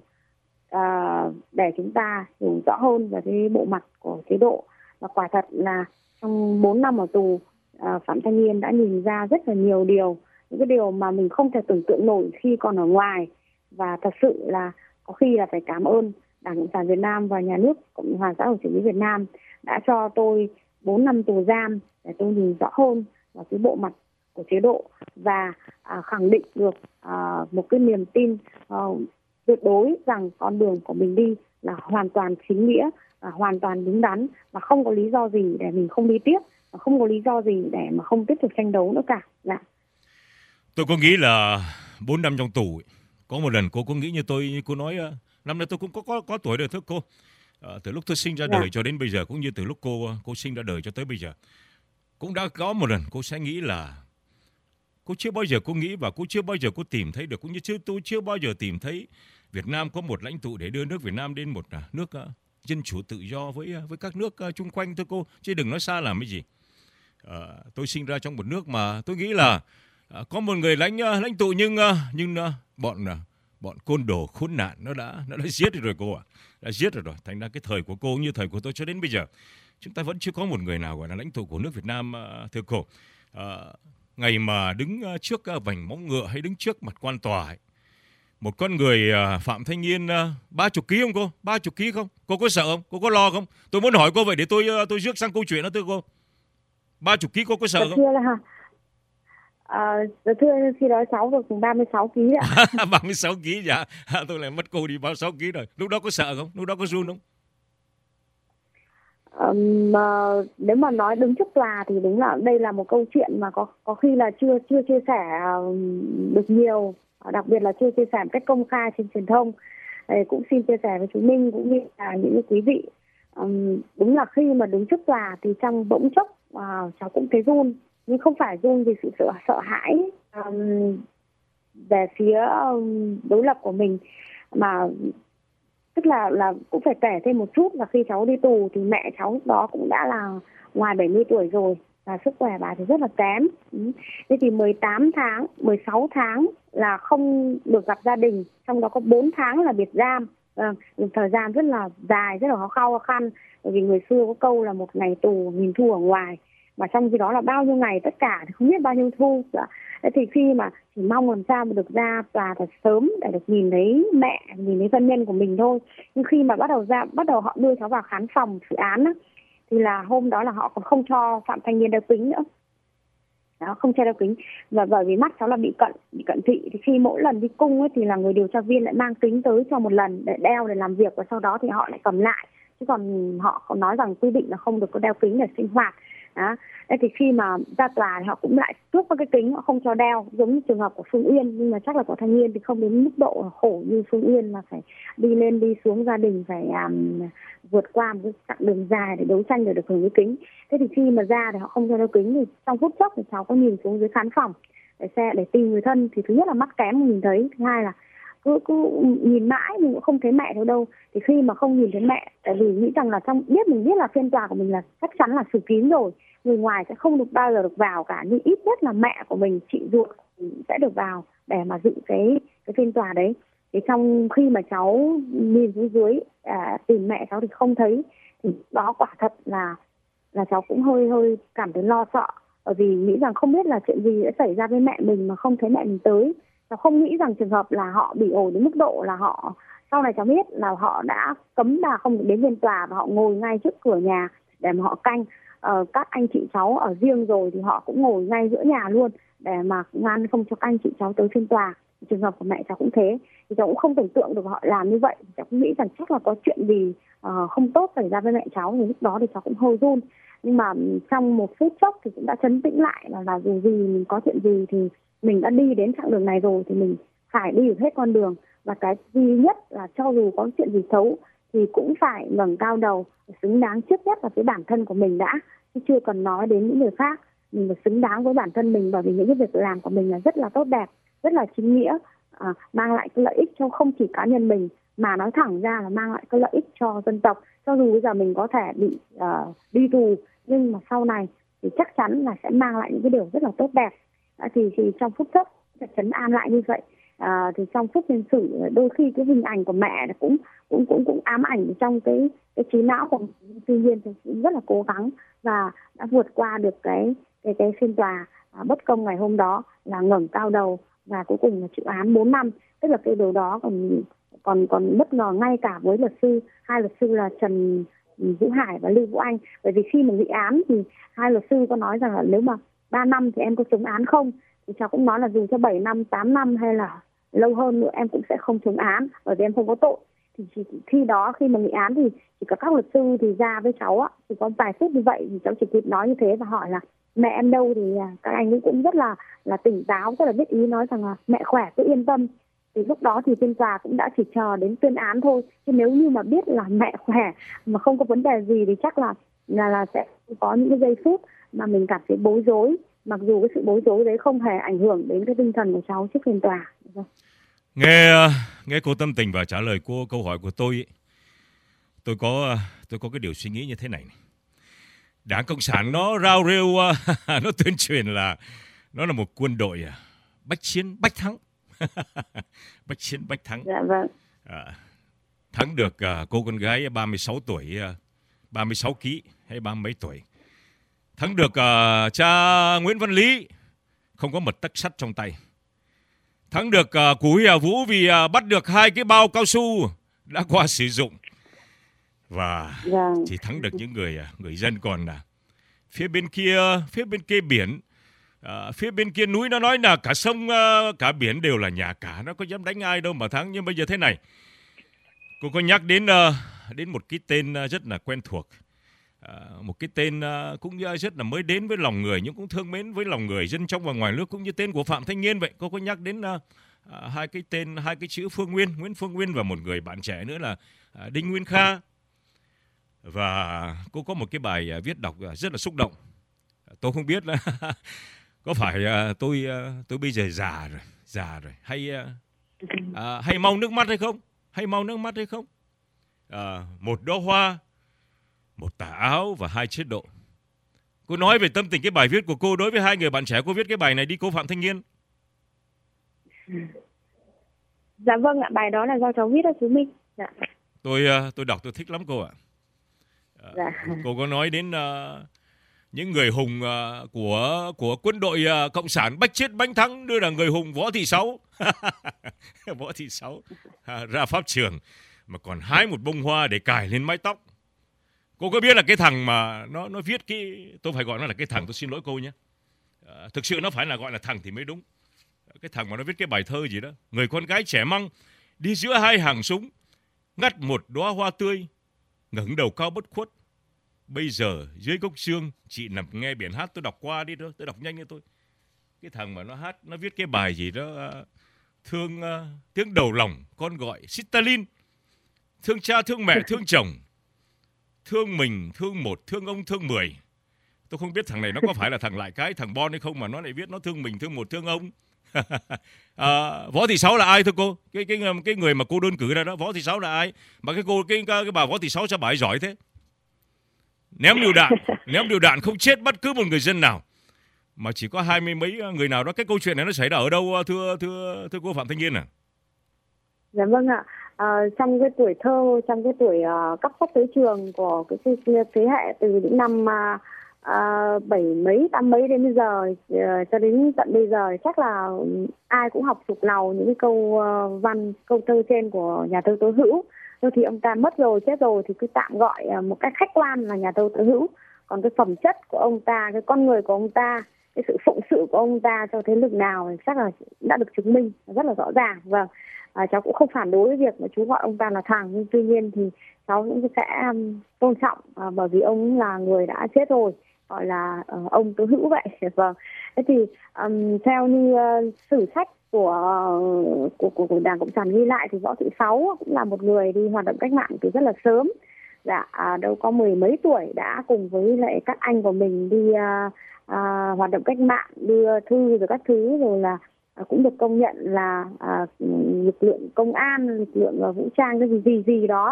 để chúng ta hiểu rõ hơn về cái bộ mặt của chế độ. Và quả thật là trong 4 năm ở tù, Phạm Thanh Nghiên đã nhìn ra rất là nhiều điều, những cái điều mà mình không thể tưởng tượng nổi khi còn ở ngoài. Và thật sự là có khi là phải cảm ơn Đảng Cộng sản Việt Nam và Nhà nước Cộng hòa xã hội chủ nghĩa Việt Nam đã cho tôi 4 năm tù giam để tôi nhìn rõ hơn vào cái bộ mặt của chế độ và khẳng định được một cái niềm tin tuyệt đối rằng con đường của mình đi là hoàn toàn chính nghĩa và hoàn toàn đúng đắn, và không có lý do gì để mình không đi tiếp, và không có lý do gì để mà không tiếp tục tranh đấu nữa cả. Tôi có nghĩ là 4 năm trong tù, có một lần cô có nghĩ như tôi, như cô nói, năm nay tôi cũng có tuổi rồi thưa cô. Từ lúc tôi sinh ra đời cho đến bây giờ, cũng như từ lúc cô sinh ra đời cho tới bây giờ, cũng đã có một lần cô sẽ nghĩ là cô chưa bao giờ cô nghĩ và cô chưa bao giờ cô tìm thấy được, cũng như tôi chưa bao giờ tìm thấy Việt Nam có một lãnh tụ để đưa nước Việt Nam đến một nước dân chủ tự do với các nước chung quanh thưa cô, chứ đừng nói xa làm cái gì. Tôi sinh ra trong một nước mà tôi nghĩ là có một người lãnh tụ nhưng bọn côn đồ khốn nạn nó đã giết rồi cô ạ, đã giết rồi. Thành ra cái thời của cô như thời của tôi cho đến bây giờ, chúng ta vẫn chưa có một người nào gọi là lãnh tụ của nước Việt Nam thưa cô. Ngày mà đứng trước vành móng ngựa hay đứng trước mặt quan tòa ấy, một con người Phạm Thanh Nghiên 30 kg không cô? 30 kg không? Cô có sợ không? Cô có lo không? Tôi muốn hỏi cô vậy để tôi rước sang câu chuyện đó thưa cô. 30 kg cô có sợ không? Thưa khi đó cháu được 36 kg ạ. 36 kg dạ. Tôi lại mất cô đi 36 kg rồi. Lúc đó có sợ không? Lúc đó có run không? Nếu mà nói đứng trước tòa thì đúng là đây là một câu chuyện mà có khi là chưa chia sẻ được nhiều, đặc biệt là chưa chia sẻ một cách công khai trên truyền thông. Cũng xin chia sẻ với chú Minh cũng như là những quý vị. Đúng là khi mà đứng trước tòa thì trong bỗng chốc cháu cũng thấy run, nhưng không phải run vì sự sợ hãi về phía đối lập của mình, mà tức là cũng phải kể thêm một chút là khi cháu đi tù thì mẹ cháu lúc đó cũng đã là ngoài 70 tuổi rồi và sức khỏe bà thì rất là kém. Thế thì 16 tháng là không được gặp gia đình, trong đó có 4 tháng là biệt giam. Thời gian rất là dài, rất là khó khăn, bởi vì người xưa có câu là một ngày tù nghìn thu ở ngoài, mà trong khi đó là bao nhiêu ngày tất cả thì không biết bao nhiêu thu. Thế thì khi mà chỉ mong làm sao mà được ra tòa thật sớm để được nhìn thấy mẹ, nhìn thấy thân nhân của mình thôi. Nhưng khi mà bắt đầu họ đưa cháu vào khán phòng xử án á, thì là hôm đó là họ còn không cho Phạm Thanh Niên đeo kính nữa. Đó, không cho đeo kính, và bởi vì mắt cháu là bị cận thị, thì khi mỗi lần đi cung ấy, thì là người điều tra viên lại mang kính tới cho một lần để đeo để làm việc, và sau đó thì họ lại cầm lại, chứ còn họ còn nói rằng quy định là không được có đeo kính để sinh hoạt. Đó. Thế thì khi mà ra tòa thì họ cũng lại tước cái kính, họ không cho đeo, giống như trường hợp của Phương Uyên, nhưng mà chắc là của Thanh Niên thì không đến mức độ khổ như Phương Uyên là phải đi lên đi xuống, gia đình phải vượt qua một cái chặng đường dài để đấu tranh để được hưởng cái kính. Thế thì khi mà ra thì họ không cho đeo kính, thì trong phút chốc thì cháu có nhìn xuống dưới khán phòng để tìm người thân, thì thứ nhất là mắt kém nhìn thấy, thứ hai là cứ nhìn mãi nhưng cũng không thấy mẹ đâu. Thì khi mà không nhìn thấy mẹ, tại vì nghĩ rằng là mình biết là phiên tòa của mình là chắc chắn là xử kín rồi, người ngoài sẽ không được bao giờ được vào cả, nhưng ít nhất là mẹ của mình, chị ruột sẽ được vào để mà dự cái phiên tòa đấy. Thì trong khi mà cháu nhìn xuống dưới tìm mẹ cháu thì không thấy, thì đó quả thật là cháu cũng hơi cảm thấy lo sợ, bởi vì nghĩ rằng không biết là chuyện gì sẽ xảy ra với mẹ mình mà không thấy mẹ mình tới. Cháu không nghĩ rằng trường hợp là họ bị ổi đến mức độ là họ, sau này cháu biết là họ đã cấm bà không được đến phiên tòa và họ ngồi ngay trước cửa nhà để mà họ canh. Các anh chị cháu ở riêng rồi thì họ cũng ngồi ngay giữa nhà luôn để mà ngăn không cho các anh chị cháu tới phiên tòa. Trường hợp của mẹ cháu cũng thế, thì cháu cũng không tưởng tượng được họ làm như vậy. Cháu cũng nghĩ rằng chắc là có chuyện gì không tốt xảy ra với mẹ cháu, thì lúc đó thì cháu cũng hơi run. Nhưng mà trong một phút chốc thì cũng đã trấn tĩnh lại, là dù gì mình có chuyện gì thì mình đã đi đến chặng đường này rồi thì mình phải đi được hết con đường. Và cái duy nhất là cho dù có chuyện gì xấu thì cũng phải ngẩng cao đầu, xứng đáng trước nhất là với bản thân của mình đã, chứ chưa cần nói đến những người khác. Mình phải xứng đáng với bản thân mình, bởi vì những cái việc làm của mình là rất là tốt đẹp, rất là chính nghĩa, mang lại cái lợi ích cho không chỉ cá nhân mình, mà nói thẳng ra là mang lại cái lợi ích cho dân tộc. Cho dù bây giờ mình có thể bị đi tù, nhưng mà sau này thì chắc chắn là sẽ mang lại những cái điều rất là tốt đẹp. Thì trong phút chốc sẽ trấn an lại như vậy. Thì trong phút phiên xử, đôi khi cái hình ảnh của mẹ cũng ám ảnh trong cái trí não của mình. Tuy nhiên thì cũng rất là cố gắng và đã vượt qua được cái phiên tòa bất công ngày hôm đó, là ngẩng cao đầu và cuối cùng là chịu án 4 năm. Tức là cái điều đó còn bất ngờ ngay cả với hai luật sư là Trần Vũ Hải và Lưu Vũ Anh. Bởi vì khi mà nghị án thì hai luật sư có nói rằng là nếu mà 3 năm thì em có chống án không? Thì cháu cũng nói là dù cho 7 năm, 8 năm hay là lâu hơn nữa em cũng sẽ không chống án, bởi vì em không có tội. Thì khi mà nghị án thì chỉ có các luật sư thì ra với cháu chỉ có vài phút như vậy, thì cháu chỉ kịp nói như thế và hỏi là mẹ em đâu, thì các anh cũng rất là tỉnh táo, rất là biết ý, nói rằng là mẹ khỏe cứ yên tâm. Thì lúc đó thì phiên tòa cũng đã chỉ chờ đến tuyên án thôi, chứ nếu như mà biết là mẹ khỏe mà không có vấn đề gì thì chắc là sẽ có những cái giây phút mà mình cảm thấy bối rối, mặc dù cái sự bối rối đấy không hề ảnh hưởng đến cái tinh thần của cháu trước phiên tòa. Nghe cô tâm tình và trả lời cô câu hỏi của tôi có cái điều suy nghĩ như thế này. Đảng Cộng sản nó rao rêu nó tuyên truyền là nó là một quân đội bách chiến bách thắng. Bách chiến bách thắng. Dạ vâng. Thắng được cô con gái 36 tuổi, 36 kg hay 30 mấy tuổi. Thắng được cha Nguyễn Văn Lý không có một tấc sắt trong tay. Thắng được Cú Hìa Vũ vì bắt được 2 cái bao cao su đã qua sử dụng. Và chỉ thắng được những người dân còn phía bên kia biển, phía bên kia núi nó nói là cả sông cả biển đều là nhà cả, nó có dám đánh ai đâu mà thắng. Nhưng bây giờ thế này, cô có nhắc đến một cái tên rất là quen thuộc, một cái tên cũng rất là mới đến với lòng người, nhưng cũng thương mến với lòng người dân trong và ngoài nước, cũng như tên của Phạm Thanh Niên vậy. Cô có nhắc đến hai cái chữ Nguyễn Phương Nguyên và một người bạn trẻ nữa là Đinh Nguyên Kha. Và cô có một cái bài viết đọc rất là xúc động. Tôi không biết là có phải tôi bây giờ già rồi hay mau nước mắt hay không? Một đóa hoa, một tà áo và 2 chế độ. Cô nói về tâm tình cái bài viết của cô đối với 2 người bạn trẻ cô viết cái bài này đi, cô Phạm Thanh Nghiên. Dạ vâng ạ, bài đó là do cháu viết đó chú Minh. Dạ. Tôi đọc tôi thích lắm cô ạ. Dạ. Cô có nói đến những người hùng của quân đội cộng sản bách chết bách thắng, đưa là người hùng Võ Thị Sáu. Võ Thị Sáu ra pháp trường mà còn hái một bông hoa để cài lên mái tóc. Cô có biết là cái thằng mà nó viết cái, tôi phải gọi nó là cái thằng, tôi xin lỗi cô nhé. Thực sự nó phải là gọi là thằng thì mới đúng. Cái thằng mà nó viết cái bài thơ gì đó, người con gái trẻ măng đi giữa 2 hàng súng, ngắt một đóa hoa tươi, ngẩng đầu cao bất khuất. Bây giờ dưới gốc xương chị nằm nghe biển hát. Tôi đọc qua đi thôi, tôi đọc nhanh như tôi. Cái thằng mà nó hát, nó viết cái bài gì đó, thương tiếng đầu lòng con gọi Stalin, thương cha thương mẹ thương chồng, thương mình thương một thương ông thương 10. Tôi không biết thằng này nó có phải là thằng lại cái thằng Bon hay không mà nó lại viết nó thương mình thương một thương ông. Võ Thị Sáu là ai thưa cô? Cái người mà cô đơn cử ra đó, Võ Thị Sáu là ai? Mà cái bà Võ Thị Sáu sao bà ấy giỏi thế? Ném lựu đạn không chết bất cứ một người dân nào, mà chỉ có 20 mấy người nào đó. Cái câu chuyện này nó xảy ra ở đâu thưa cô Phạm Thanh Nghiên à? Dạ vâng ạ. Trong cái tuổi thơ, trong cái tuổi cấp sách tới trường của cái thế hệ từ những năm 7 mấy 8 mấy đến bây giờ cho đến tận bây giờ, chắc là ai cũng học thuộc lòng những cái câu văn, câu thơ trên của nhà thơ Tố Hữu. Thôi thì ông ta mất rồi, chết rồi thì cứ tạm gọi một cách khách quan là nhà thơ Tố Hữu. Còn cái phẩm chất của ông ta, cái con người của ông ta, cái sự phụng sự của ông ta cho thế lực nào thì chắc là đã được chứng minh rất là rõ ràng. Vâng, cháu cũng không phản đối với việc mà chú gọi ông ta là thằng, nhưng tuy nhiên thì cháu cũng sẽ tôn trọng bởi vì ông là người đã chết rồi, gọi là ông Tố Hữu vậy. Vâng. Thế thì theo như sử sách của Đảng Cộng sản ghi lại thì Võ Thị Sáu cũng là một người đi hoạt động cách mạng từ rất là sớm. Dạ, đâu có 10 mấy tuổi đã cùng với lại các anh của mình đi hoạt động cách mạng, đưa thư rồi các thứ, rồi là cũng được công nhận là lực lượng công an, lực lượng vũ trang cái gì đó.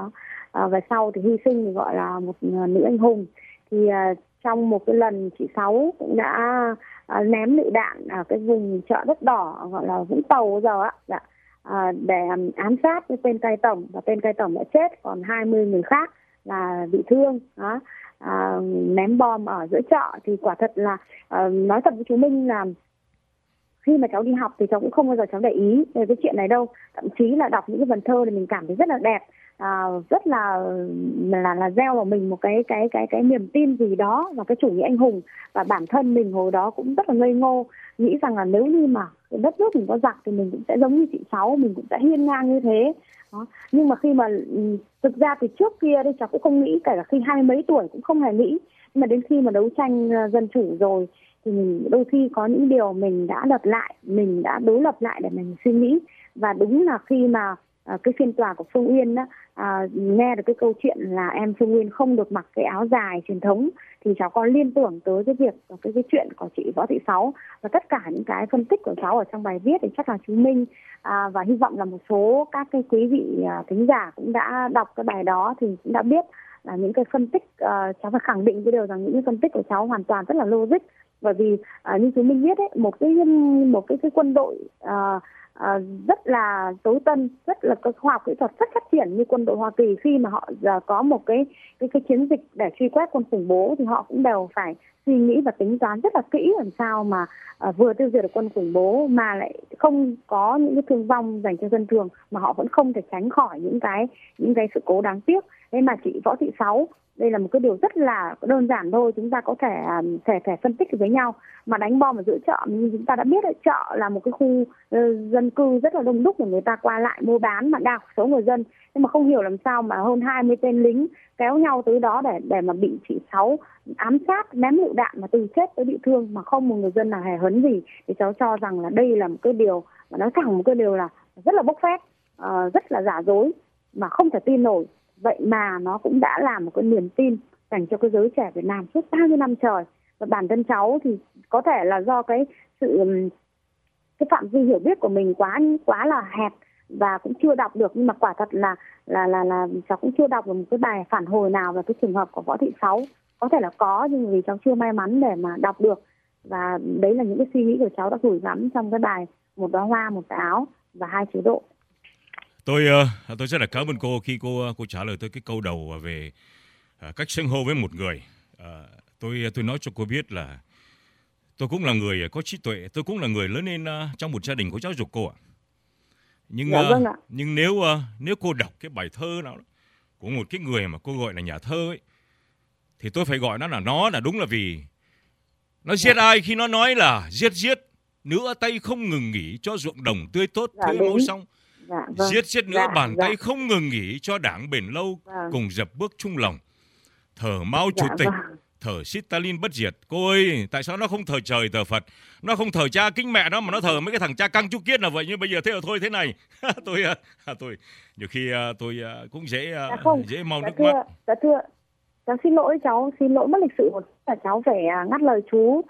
Và sau thì hy sinh thì gọi là một nữ anh hùng. Thì trong một cái lần chị Sáu cũng đã ném lựu đạn ở cái vùng chợ Đất Đỏ gọi là Vũng Tàu giờ á, dạ, để ám sát cái tên cai tổng, và tên cai tổng đã chết, còn 20 người khác là bị thương đó. Ném bom ở giữa chợ thì quả thật là nói thật với chú Minh là khi mà cháu đi học thì cháu cũng không bao giờ cháu để ý về cái chuyện này đâu. Thậm chí là đọc những cái vần thơ thì mình cảm thấy rất là đẹp, rất là gieo vào mình một cái niềm tin gì đó vào cái chủ nghĩa anh hùng. Và bản thân mình hồi đó cũng rất là ngây ngô, nghĩ rằng là nếu như mà cái đất nước mình có giặc thì mình cũng sẽ giống như chị Sáu, mình cũng sẽ hiên ngang như thế đó. Nhưng mà khi mà thực ra thì trước kia đây cháu cũng không nghĩ, kể cả khi 20 mấy tuổi cũng không hề nghĩ. Nhưng mà đến khi mà đấu tranh dân chủ rồi thì mình đôi khi có những điều mình đã lật lại, mình đã đối lập lại để mình suy nghĩ. Và đúng là khi mà cái phiên tòa của Phương Uyên đó, nghe được cái câu chuyện là em Phương Uyên không được mặc cái áo dài truyền thống, thì cháu có liên tưởng tới cái việc cái chuyện của chị Võ Thị Sáu. Và tất cả những cái phân tích của cháu ở trong bài viết thì chắc là chứng minh, và hy vọng là một số các cái quý vị thính giả cũng đã đọc cái bài đó thì cũng đã biết là những cái phân tích, cháu phải khẳng định cái điều rằng những cái phân tích của cháu hoàn toàn rất là logic. Bởi vì như chúng mình biết ấy, một cái quân đội rất là tối tân, rất là có khoa học kỹ thuật rất phát triển như quân đội Hoa Kỳ, khi mà họ có một cái chiến dịch để truy quét quân khủng bố thì họ cũng đều phải suy nghĩ và tính toán rất là kỹ làm sao mà vừa tiêu diệt được quân khủng bố mà lại không có những cái thương vong dành cho dân thường, mà họ vẫn không thể tránh khỏi những cái sự cố đáng tiếc. Thế mà chị Võ Thị Sáu, đây là một cái điều rất là đơn giản thôi, chúng ta có thể phân tích với nhau. Mà đánh bom ở giữa chợ, như chúng ta đã biết, chợ là một cái khu dân cư rất là đông đúc để người ta qua lại mua bán, mà đa số người dân. Nhưng mà không hiểu làm sao mà hơn 20 tên lính kéo nhau tới đó để mà bị chị Sáu ám sát, ném lựu đạn mà từ chết tới bị thương mà không một người dân nào hề hấn gì. Thì cháu cho rằng là đây là một cái điều mà nói thẳng một cái điều là rất là bốc phét, rất là giả dối mà không thể tin nổi. Vậy mà nó cũng đã là một cái niềm tin dành cho cái giới trẻ Việt Nam suốt bao nhiêu năm trời. Và bản thân cháu thì có thể là do cái phạm vi hiểu biết của mình quá là hẹp và cũng chưa đọc được, nhưng mà quả thật là cháu cũng chưa đọc được một cái bài phản hồi nào về cái trường hợp của Võ Thị Sáu. Có thể là có, nhưng vì cháu chưa may mắn để mà đọc được. Và đấy là những cái suy nghĩ của cháu đã gửi gắm trong cái bài Một Đóa Hoa, Một Cái Áo và Hai Chế Độ. Tôi rất là cảm ơn cô khi cô trả lời tôi cái câu đầu về cách xưng hô với một người. Tôi nói cho cô biết là tôi cũng là người có trí tuệ, tôi cũng là người lớn lên trong một gia đình có giáo dục cô ạ. Nhưng Vâng ạ. nhưng nếu cô đọc cái bài thơ nào đó của một cái người mà cô gọi là nhà thơ ấy, thì tôi phải gọi nó là đúng là vì nó giết ai khi nó nói là giết nữa tay không ngừng nghỉ cho ruộng đồng tươi tốt tươi máu xong. Vâng. Giết nữa bàn tay không ngừng nghỉ cho đảng bền lâu, cùng dập bước chung lòng. Thờ Mao Chủ tịch, thờ Stalin bất diệt. Cô ơi, tại sao nó không thờ trời thờ Phật, nó không thờ cha kính mẹ nó, mà nó thờ mấy cái thằng cha căng chú kiết là vậy? Như bây giờ thế là thôi thế này. tôi nhiều khi tôi cũng dễ mau nước mắt. Thưa, cháu xin lỗi mất lịch sự một chút là cháu phải ngắt lời chú.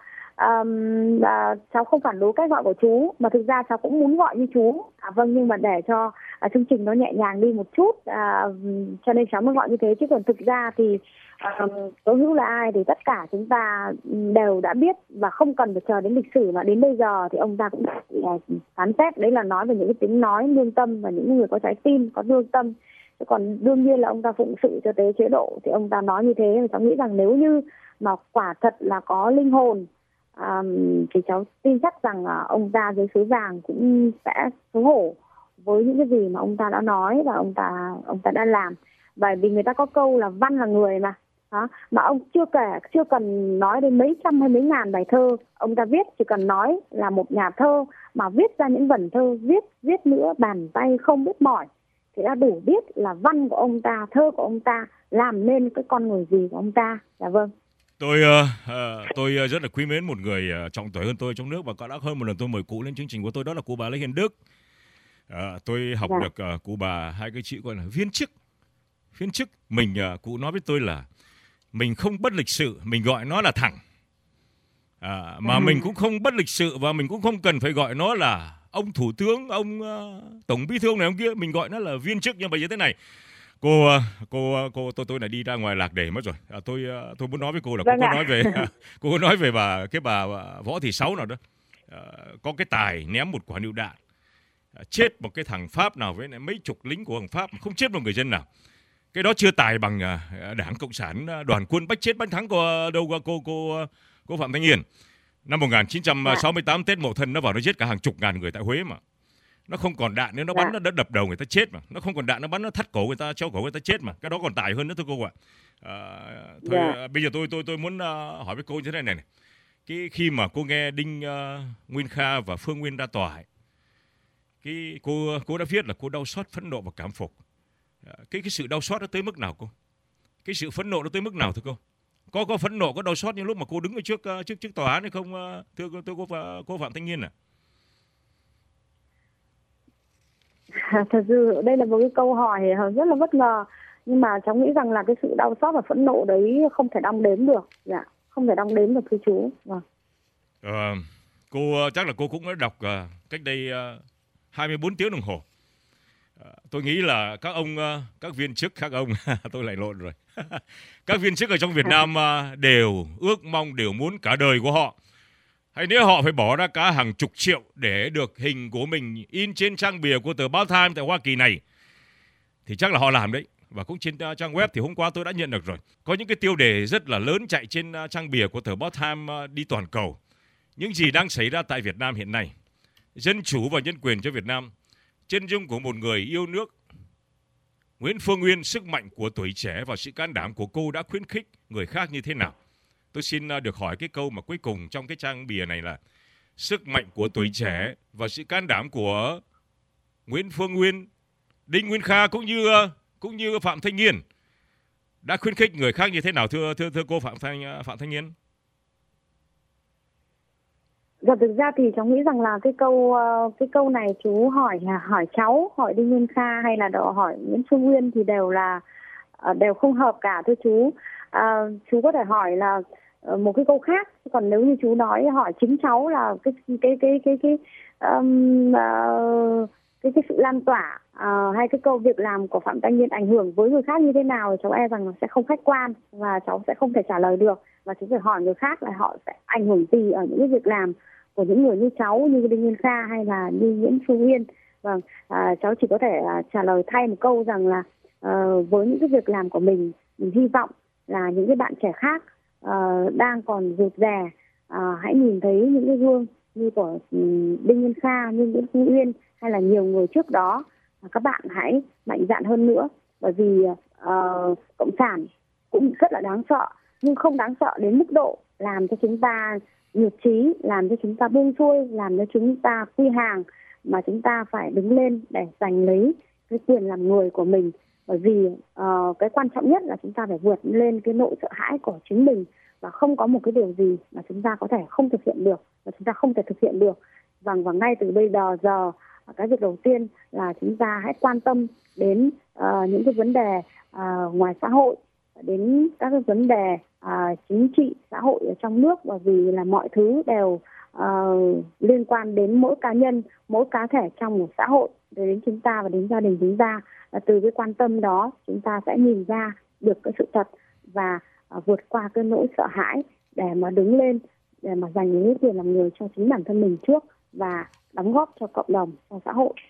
Cháu không phản đối cách gọi của chú, mà thực ra cháu cũng muốn gọi như chú. Vâng, nhưng mà để cho chương trình nó nhẹ nhàng đi một chút, cho nên cháu mới gọi như thế. Chứ còn thực ra thì Tố Hữu là ai thì tất cả chúng ta đều đã biết, và không cần phải chờ đến lịch sử, mà đến bây giờ thì ông ta cũng phán xét. Đấy là nói về những cái tiếng nói lương tâm và những người có trái tim, có lương tâm. Còn đương nhiên là ông ta phụng sự cho tế chế độ thì ông ta nói như thế. Và cháu nghĩ rằng nếu như mà quả thật là có linh hồn, thì cháu tin chắc rằng ông ta dưới suối vàng cũng sẽ xấu hổ với những cái gì mà ông ta đã nói và ông ta đã làm. Bởi vì người ta có câu là văn là người mà ông chưa cần nói đến mấy trăm hay mấy ngàn bài thơ ông ta viết, chỉ cần nói là một nhà thơ mà viết ra những vần thơ, viết nữa bàn tay không biết mỏi, thì đã đủ biết là văn của ông ta, thơ của ông ta làm nên cái con người gì của ông ta. Dạ vâng. Tôi rất là quý mến một người trọng tuổi hơn tôi trong nước, và đã hơn một lần tôi mời cụ lên chương trình của tôi, đó là cụ bà Lê Hiền Đức. Tôi học được cụ bà hai cái chữ gọi là viên chức. Cụ nói với tôi là mình không bất lịch sự, mình gọi nó là thẳng. Mà mình cũng không bất lịch sự, và mình cũng không cần phải gọi nó là ông thủ tướng, ông tổng bí thư, ông này ông kia, mình gọi nó là viên chức. Nhưng mà như thế này, tôi lại đi ra ngoài lạc đề mất rồi. Tôi muốn nói với cô là cô có nói về bà Võ Thị Sáu nào đó, có cái tài ném một quả lựu đạn chết một cái thằng Pháp nào với mấy chục lính của thằng Pháp, không chết một người dân nào. Cái đó chưa tài bằng Đảng Cộng sản đoàn quân bách chết bách thắng của cô Phạm Thanh Hiền. Năm 1968 Tết Mậu Thân nó vào nó giết cả hàng chục ngàn người tại Huế mà. Nó không còn đạn nữa, nó bắn nó đập đầu người ta chết mà. Nó không còn đạn, nó bắn nó thắt cổ người ta, treo cổ người ta chết mà. Cái đó còn tài hơn nữa thưa cô ạ. Bây giờ tôi muốn hỏi với cô như thế này. Khi mà cô nghe Đinh Nguyên Kha và Phương Nguyên ra tòa ấy, cô đã viết là cô đau xót, phẫn nộ và cảm phục. Cái sự đau xót nó tới mức nào cô? Cái sự phẫn nộ nó tới mức nào thưa cô? Có phẫn nộ, có đau xót như lúc mà cô đứng ở trước tòa án hay không, thưa cô Phạm Thanh Nghiên à? Thật sự đây là một cái câu hỏi rất là bất ngờ, nhưng mà cháu nghĩ rằng là cái sự đau xót và phẫn nộ đấy không thể đong đếm được, không thể đong đếm được thưa chú. Cô chắc là cô cũng đã đọc cách đây 24 tiếng đồng hồ. Tôi nghĩ là các viên chức tôi lại lộn rồi. Các viên chức ở trong Việt Nam đều ước mong, đều muốn cả đời của họ, hay nếu họ phải bỏ ra cả hàng chục triệu để được hình của mình in trên trang bìa của tờ báo Time tại Hoa Kỳ này, thì chắc là họ làm đấy. Và cũng trên trang web thì hôm qua tôi đã nhận được rồi, có những cái tiêu đề rất là lớn chạy trên trang bìa của tờ báo Time đi toàn cầu. Những gì đang xảy ra tại Việt Nam hiện nay: dân chủ và nhân quyền cho Việt Nam, chân dung của một người yêu nước. Nguyễn Phương Nguyên, sức mạnh của tuổi trẻ và sự can đảm của cô đã khuyến khích người khác như thế nào? Tôi xin được hỏi cái câu mà cuối cùng trong cái trang bìa này là: sức mạnh của tuổi trẻ và sự can đảm của Nguyễn Phương Nguyên, Đinh Nguyên Kha cũng như Phạm Thanh Nghiên đã khuyến khích người khác như thế nào thưa cô Phạm Thanh Nghiên? Dạ, thực ra thì cháu nghĩ rằng là cái câu này chú hỏi cháu, hỏi Đinh Nguyên Kha hay là hỏi Nguyễn Phương Nguyên thì đều không hợp cả thưa chú. Chú có thể hỏi là một cái câu khác. Còn nếu như chú nói hỏi chính cháu là cái sự lan tỏa hay cái câu việc làm của Phạm Thanh Nghiên ảnh hưởng với người khác như thế nào, cháu e rằng sẽ không khách quan và cháu sẽ không thể trả lời được, và chú phải hỏi người khác là họ sẽ ảnh hưởng gì ở những cái việc làm của những người như cháu, như Đinh Nguyên Kha hay là như Nguyễn Phương Uyên. Vâng, cháu chỉ có thể trả lời thay một câu rằng là với những cái việc làm của mình hy vọng là những cái bạn trẻ khác đang còn rụt rè hãy nhìn thấy những cái gương như của Đinh Nguyên Kha, như Nguyễn Phương Uyên hay là nhiều người trước đó, các bạn hãy mạnh dạn hơn nữa, bởi vì cộng sản cũng rất là đáng sợ, nhưng không đáng sợ đến mức độ làm cho chúng ta nhụt chí, làm cho chúng ta buông xuôi, làm cho chúng ta quy hàng, mà chúng ta phải đứng lên để giành lấy cái quyền làm người của mình. Bởi vì cái quan trọng nhất là chúng ta phải vượt lên cái nỗi sợ hãi của chính mình, và không có một cái điều gì mà chúng ta có thể không thực hiện được, và chúng ta không thể thực hiện được. Và ngay từ bây giờ cái việc đầu tiên là chúng ta hãy quan tâm đến những cái vấn đề ngoài xã hội, đến các cái vấn đề chính trị xã hội ở trong nước, bởi vì là mọi thứ đều liên quan đến mỗi cá nhân, mỗi cá thể trong một xã hội, đến chúng ta và đến gia đình chúng ta. Từ cái quan tâm đó chúng ta sẽ nhìn ra được cái sự thật và vượt qua cái nỗi sợ hãi để mà đứng lên, để mà giành lấy quyền làm người cho chính bản thân mình trước và đóng góp cho cộng đồng, cho xã hội.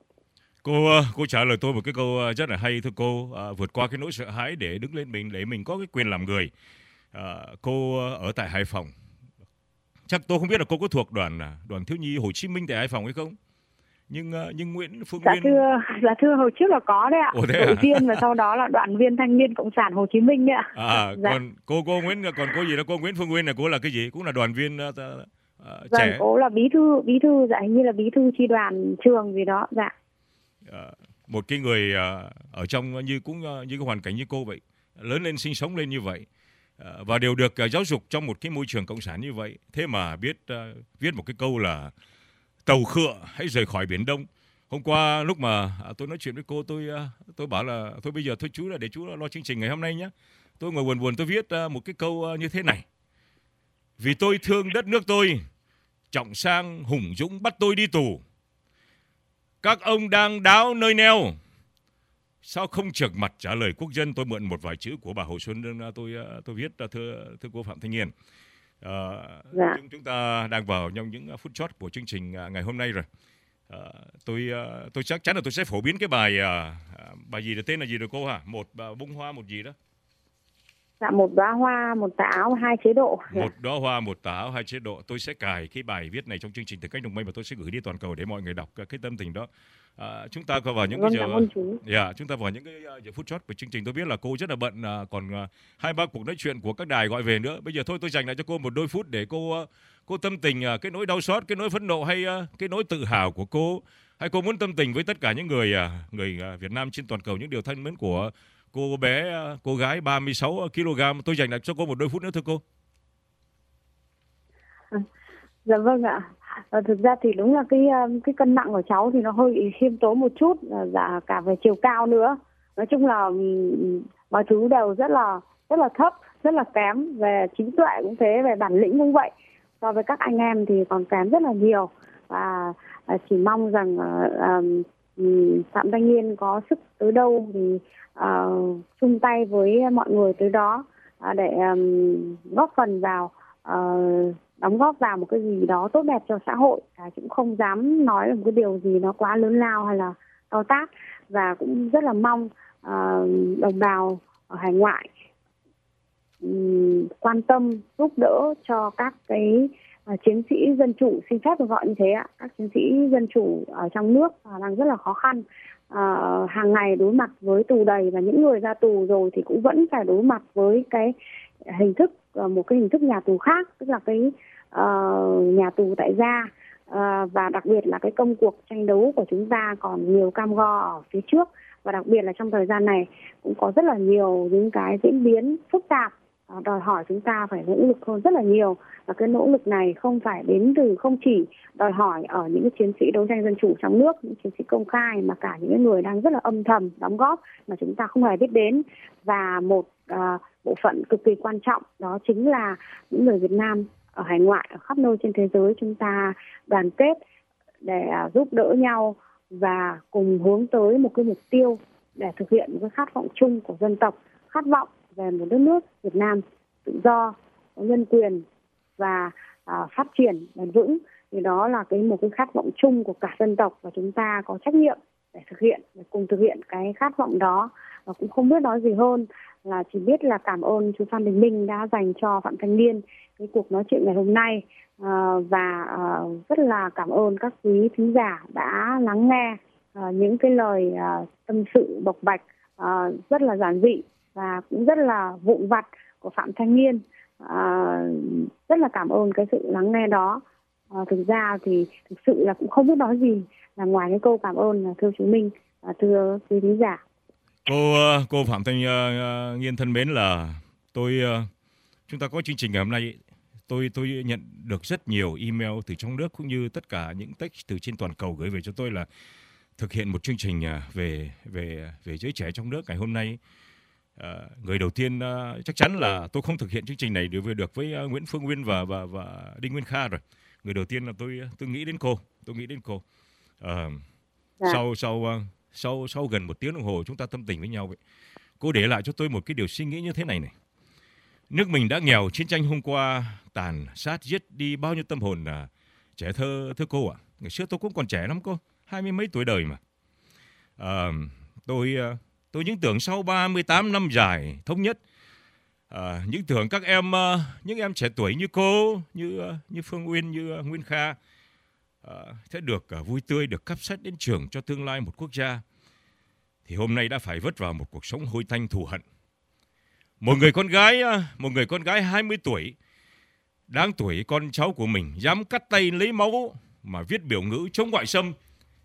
Cô trả lời tôi một cái câu rất là hay, thưa cô. Vượt qua cái nỗi sợ hãi để đứng lên mình, để mình có cái quyền làm người. Cô ở tại Hải Phòng, chắc tôi không biết là cô có thuộc đoàn thiếu nhi Hồ Chí Minh tại Hải Phòng hay không, nhưng Nguyễn Phương Uyên. Thưa hồi trước là có đấy ạ. Đội viên và sau đó là đoàn viên thanh niên cộng sản Hồ Chí Minh đấy ạ. Còn cô Nguyễn, còn cô gì đó, cô Nguyễn Phương Uyên là cô là cái gì, cũng là đoàn viên trẻ. Cô là bí thư dạ, hình như là bí thư chi đoàn trường gì đó. Dạ. Một cái người ở trong như cái hoàn cảnh như cô vậy, lớn lên sinh sống lên như vậy, và đều được giáo dục trong một cái môi trường cộng sản như vậy, thế mà biết viết một cái câu là tàu khựa hãy rời khỏi Biển Đông. Hôm qua lúc mà tôi nói chuyện với cô, tôi bảo là thôi bây giờ thôi chú, là để chú lo chương trình ngày hôm nay nhé. Tôi ngồi buồn tôi viết một cái câu như thế này: vì tôi thương đất nước tôi, Trọng Sang hùng dũng bắt tôi đi tù. Các ông đang đáo nơi neo, sao không trợn mặt trả lời quốc dân. Tôi mượn một vài chữ của bà Hồ Xuân tôi viết, thưa cô Phạm Thanh Nghiên. Dạ. Chúng ta đang vào trong những phút chót của chương trình ngày hôm nay rồi. Tôi chắc chắn là tôi sẽ phổ biến cái bài gì, tên là gì rồi cô hả? Một bông hoa một gì đó. Dạ, một đóa hoa, một tà áo, hai chế độ. Một đóa hoa, một tà áo, hai chế độ. Tôi sẽ cài cái bài viết này trong chương trình Từ Cách Đồng Mây và tôi sẽ gửi đi toàn cầu để mọi người đọc cái tâm tình đó. Chúng ta vào những cái giờ, chúng ta vào những cái giờ phút chót của chương trình. Tôi biết là cô rất là bận, còn 2-3 cuộc nói chuyện của các đài gọi về nữa. Bây giờ thôi tôi dành lại cho cô một đôi phút để cô tâm tình cái nỗi đau xót, cái nỗi phẫn nộ hay cái nỗi tự hào của cô, hay cô muốn tâm tình với tất cả những người Việt Nam trên toàn cầu, những điều thân mến của cô gái 36 kg. Tôi dành lại cho cô một đôi phút nữa, thưa cô. Dạ vâng ạ. Thực ra thì đúng là cái cân nặng của cháu thì nó hơi khiêm tốn một chút, dạ, cả về chiều cao nữa. Nói chung là mọi thứ đều rất là thấp, rất là kém. Về trí tuệ cũng thế, về bản lĩnh cũng vậy. So với các anh em thì còn kém rất là nhiều. Và chỉ mong rằng Phạm Thanh Nghiên có sức tới đâu thì chung tay với mọi người tới đó để góp phần vào, đóng góp vào một cái gì đó tốt đẹp cho xã hội. Cũng không dám nói là một cái điều gì nó quá lớn lao hay là to tát, và cũng rất là mong đồng bào ở hải ngoại quan tâm giúp đỡ cho các cái chiến sĩ dân chủ, xin phép được gọi như thế ạ, các chiến sĩ dân chủ ở trong nước đang rất là khó khăn, hàng ngày đối mặt với tù đầy, và những người ra tù rồi thì cũng vẫn phải đối mặt với cái hình thức, một cái hình thức nhà tù khác, tức là cái nhà tù tại gia, và đặc biệt là cái công cuộc tranh đấu của chúng ta còn nhiều cam go ở phía trước, và đặc biệt là trong thời gian này cũng có rất là nhiều những cái diễn biến phức tạp, đòi hỏi chúng ta phải nỗ lực hơn rất là nhiều. Và cái nỗ lực này không phải đến từ, không chỉ đòi hỏi ở những cái chiến sĩ đấu tranh dân chủ trong nước, những chiến sĩ công khai, mà cả những người đang rất là âm thầm đóng góp mà chúng ta không hề biết đến. Và một bộ phận cực kỳ quan trọng, đó chính là những người Việt Nam ở hải ngoại, ở khắp nơi trên thế giới, chúng ta đoàn kết để giúp đỡ nhau và cùng hướng tới một cái mục tiêu để thực hiện một cái khát vọng chung của dân tộc, khát vọng về một đất nước Việt Nam tự do, có nhân quyền và phát triển bền vững. Thì đó là một cái khát vọng chung của cả dân tộc, và chúng ta có trách nhiệm để cùng thực hiện cái khát vọng đó. Và cũng không biết nói gì hơn, là chỉ biết là cảm ơn chú Phan Đình Minh đã dành cho Phạm Thanh Niên cái cuộc nói chuyện ngày hôm nay, và rất là cảm ơn các quý thính giả đã lắng nghe những cái lời tâm sự bộc bạch rất là giản dị và cũng rất là vụn vặt của Phạm Thanh Niên. Rất là cảm ơn cái sự lắng nghe đó. Thực ra thì thực sự là cũng không biết nói gì là ngoài cái câu cảm ơn, thưa chú Minh, thưa quý thính giả. Cô Phạm Thanh Nghiên thân mến, là chúng ta có chương trình ngày hôm nay, tôi nhận được rất nhiều email từ trong nước cũng như tất cả những text từ trên toàn cầu gửi về cho tôi là thực hiện một chương trình về giới trẻ trong nước ngày hôm nay. Người đầu tiên chắc chắn là tôi không thực hiện chương trình này được với Nguyễn Phương Nguyên và Đinh Nguyên Kha rồi. Người đầu tiên là tôi nghĩ đến cô. Sau gần 1 tiếng đồng hồ chúng ta tâm tình với nhau vậy, cô để lại cho tôi một cái điều suy nghĩ như thế này. Nước mình đã nghèo, chiến tranh hôm qua tàn sát giết đi bao nhiêu tâm hồn trẻ thơ, thưa cô ạ. Ngày xưa tôi cũng còn trẻ lắm cô, 20 mấy tuổi đời mà. Tôi những tưởng sau 38 năm dài thống nhất, những tưởng các những em trẻ tuổi như cô, như Phương Uyên, như Nguyên Kha sẽ được vui tươi, được cắp sách đến trường cho tương lai một quốc gia, thì hôm nay đã phải vất vào một cuộc sống hôi tanh thù hận. Một người con gái 20 tuổi, đáng tuổi con cháu của mình, dám cắt tay lấy máu mà viết biểu ngữ chống ngoại xâm,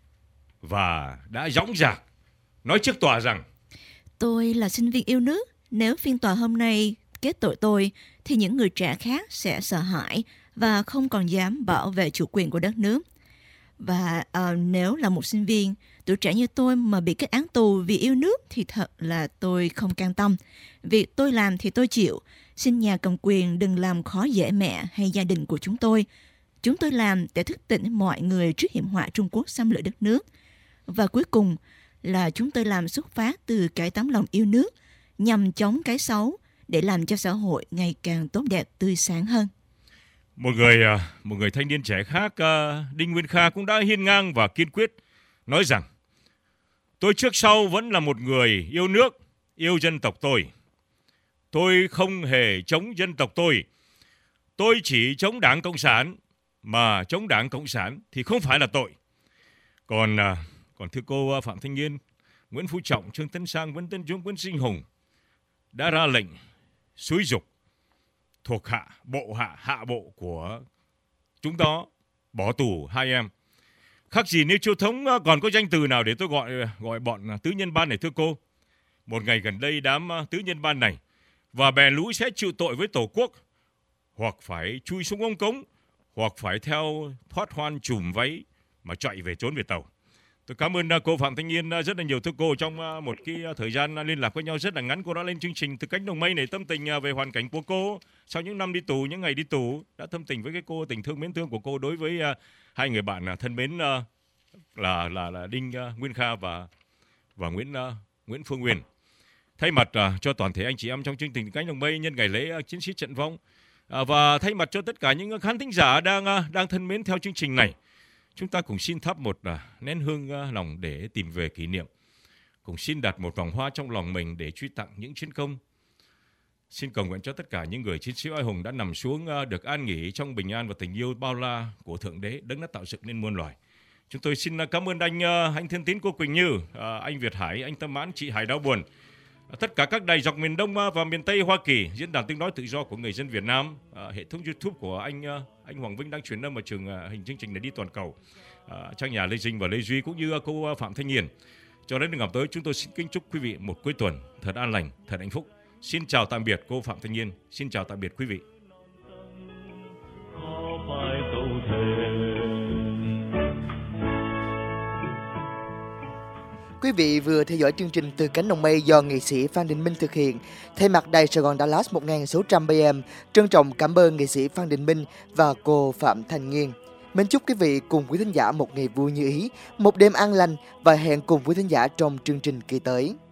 và đã dõng dạc nói trước tòa rằng: tôi là sinh viên yêu nước. Nếu phiên tòa hôm nay kết tội tôi, thì những người trẻ khác sẽ sợ hãi và không còn dám bảo vệ chủ quyền của đất nước. Và nếu là một sinh viên tuổi trẻ như tôi mà bị kết án tù vì yêu nước thì thật là tôi không can tâm. Việc tôi làm thì tôi chịu. Xin nhà cầm quyền đừng làm khó dễ mẹ hay gia đình của chúng tôi. Chúng tôi làm để thức tỉnh mọi người trước hiểm họa Trung Quốc xâm lược đất nước. Và cuối cùng là chúng tôi làm xuất phát từ cái tấm lòng yêu nước, nhằm chống cái xấu để làm cho xã hội ngày càng tốt đẹp, tươi sáng hơn. Một người thanh niên trẻ khác, Đinh Nguyên Kha, cũng đã hiên ngang và kiên quyết nói rằng: tôi trước sau vẫn là một người yêu nước, yêu dân tộc tôi. Tôi không hề chống dân tộc tôi. Tôi chỉ chống Đảng Cộng sản, mà chống Đảng Cộng sản thì không phải là tội. Còn thưa cô Phạm Thanh Nghiên, Nguyễn Phú Trọng, Trương Tấn Sang, Nguyễn Tấn Dũng, Nguyễn Sinh Hùng đã ra lệnh xúi giục thuộc hạ bộ của chúng đó bỏ tù 2 em. Khác gì nếu Chiêu Thống còn có danh từ nào để tôi gọi bọn tứ nhân ban này, thưa cô. Một ngày gần đây đám tứ nhân ban này và bè lũ sẽ chịu tội với Tổ quốc, hoặc phải chui xuống ống cống, hoặc phải theo thoát hoan chùm váy mà chạy về trốn về Tàu. Tôi cảm ơn cô Phạm Thanh Nghiên rất là nhiều, thưa cô. Trong một cái thời gian liên lạc với nhau rất là ngắn, cô đã lên chương trình Từ Cánh Đồng Mây này tâm tình về hoàn cảnh của cô sau những năm đi tù, những ngày đi tù, đã thâm tình với cái cô, tình thương mến thương của cô đối với hai người bạn thân mến là Đinh Nguyên Kha và Nguyễn Phương Nguyên. Thay mặt cho toàn thể anh chị em trong chương trình Từ Cánh Đồng Mây nhân ngày lễ chiến sĩ trận vong, và thay mặt cho tất cả những khán thính giả đang thân mến theo chương trình này, chúng ta cùng xin thắp một nén hương lòng để tìm về kỷ niệm, cùng xin đặt một vòng hoa trong lòng mình để truy tặng những chiến công. Xin cầu nguyện cho tất cả những người chiến sĩ oai hùng đã nằm xuống được an nghỉ trong bình an và tình yêu bao la của Thượng Đế đấng đã tạo dựng nên muôn loài. Chúng tôi xin cảm ơn anh Thiên Tín, cô Quỳnh Như, anh Việt Hải, anh Tâm Mãn, chị Hải Đau Buồn, tất cả các đài dọc miền Đông và miền Tây Hoa Kỳ, diễn đàn tiếng nói tự do của người dân Việt Nam, hệ thống YouTube của anh Hoàng Vinh đang truyền âm ở trường hình chương trình này đi toàn cầu, trang nhà Lê Dinh và Lê Duy cũng như cô Phạm Thanh Nghiên. Cho đến ngày tới, chúng tôi xin kính chúc quý vị một cuối tuần thật an lành, thật hạnh phúc. Xin chào tạm biệt cô Phạm Thanh Nghiên, xin chào tạm biệt quý vị. Quý vị vừa theo dõi chương trình Từ Cánh Đồng Mây do nghệ sĩ Phan Đình Minh thực hiện. Thay mặt Đài Sài Gòn Dallas 1600 AM, trân trọng cảm ơn nghệ sĩ Phan Đình Minh và cô Phạm Thanh Nghiên. Mến chúc quý vị cùng quý thính giả một ngày vui như ý, một đêm an lành và hẹn cùng quý thính giả trong chương trình kỳ tới.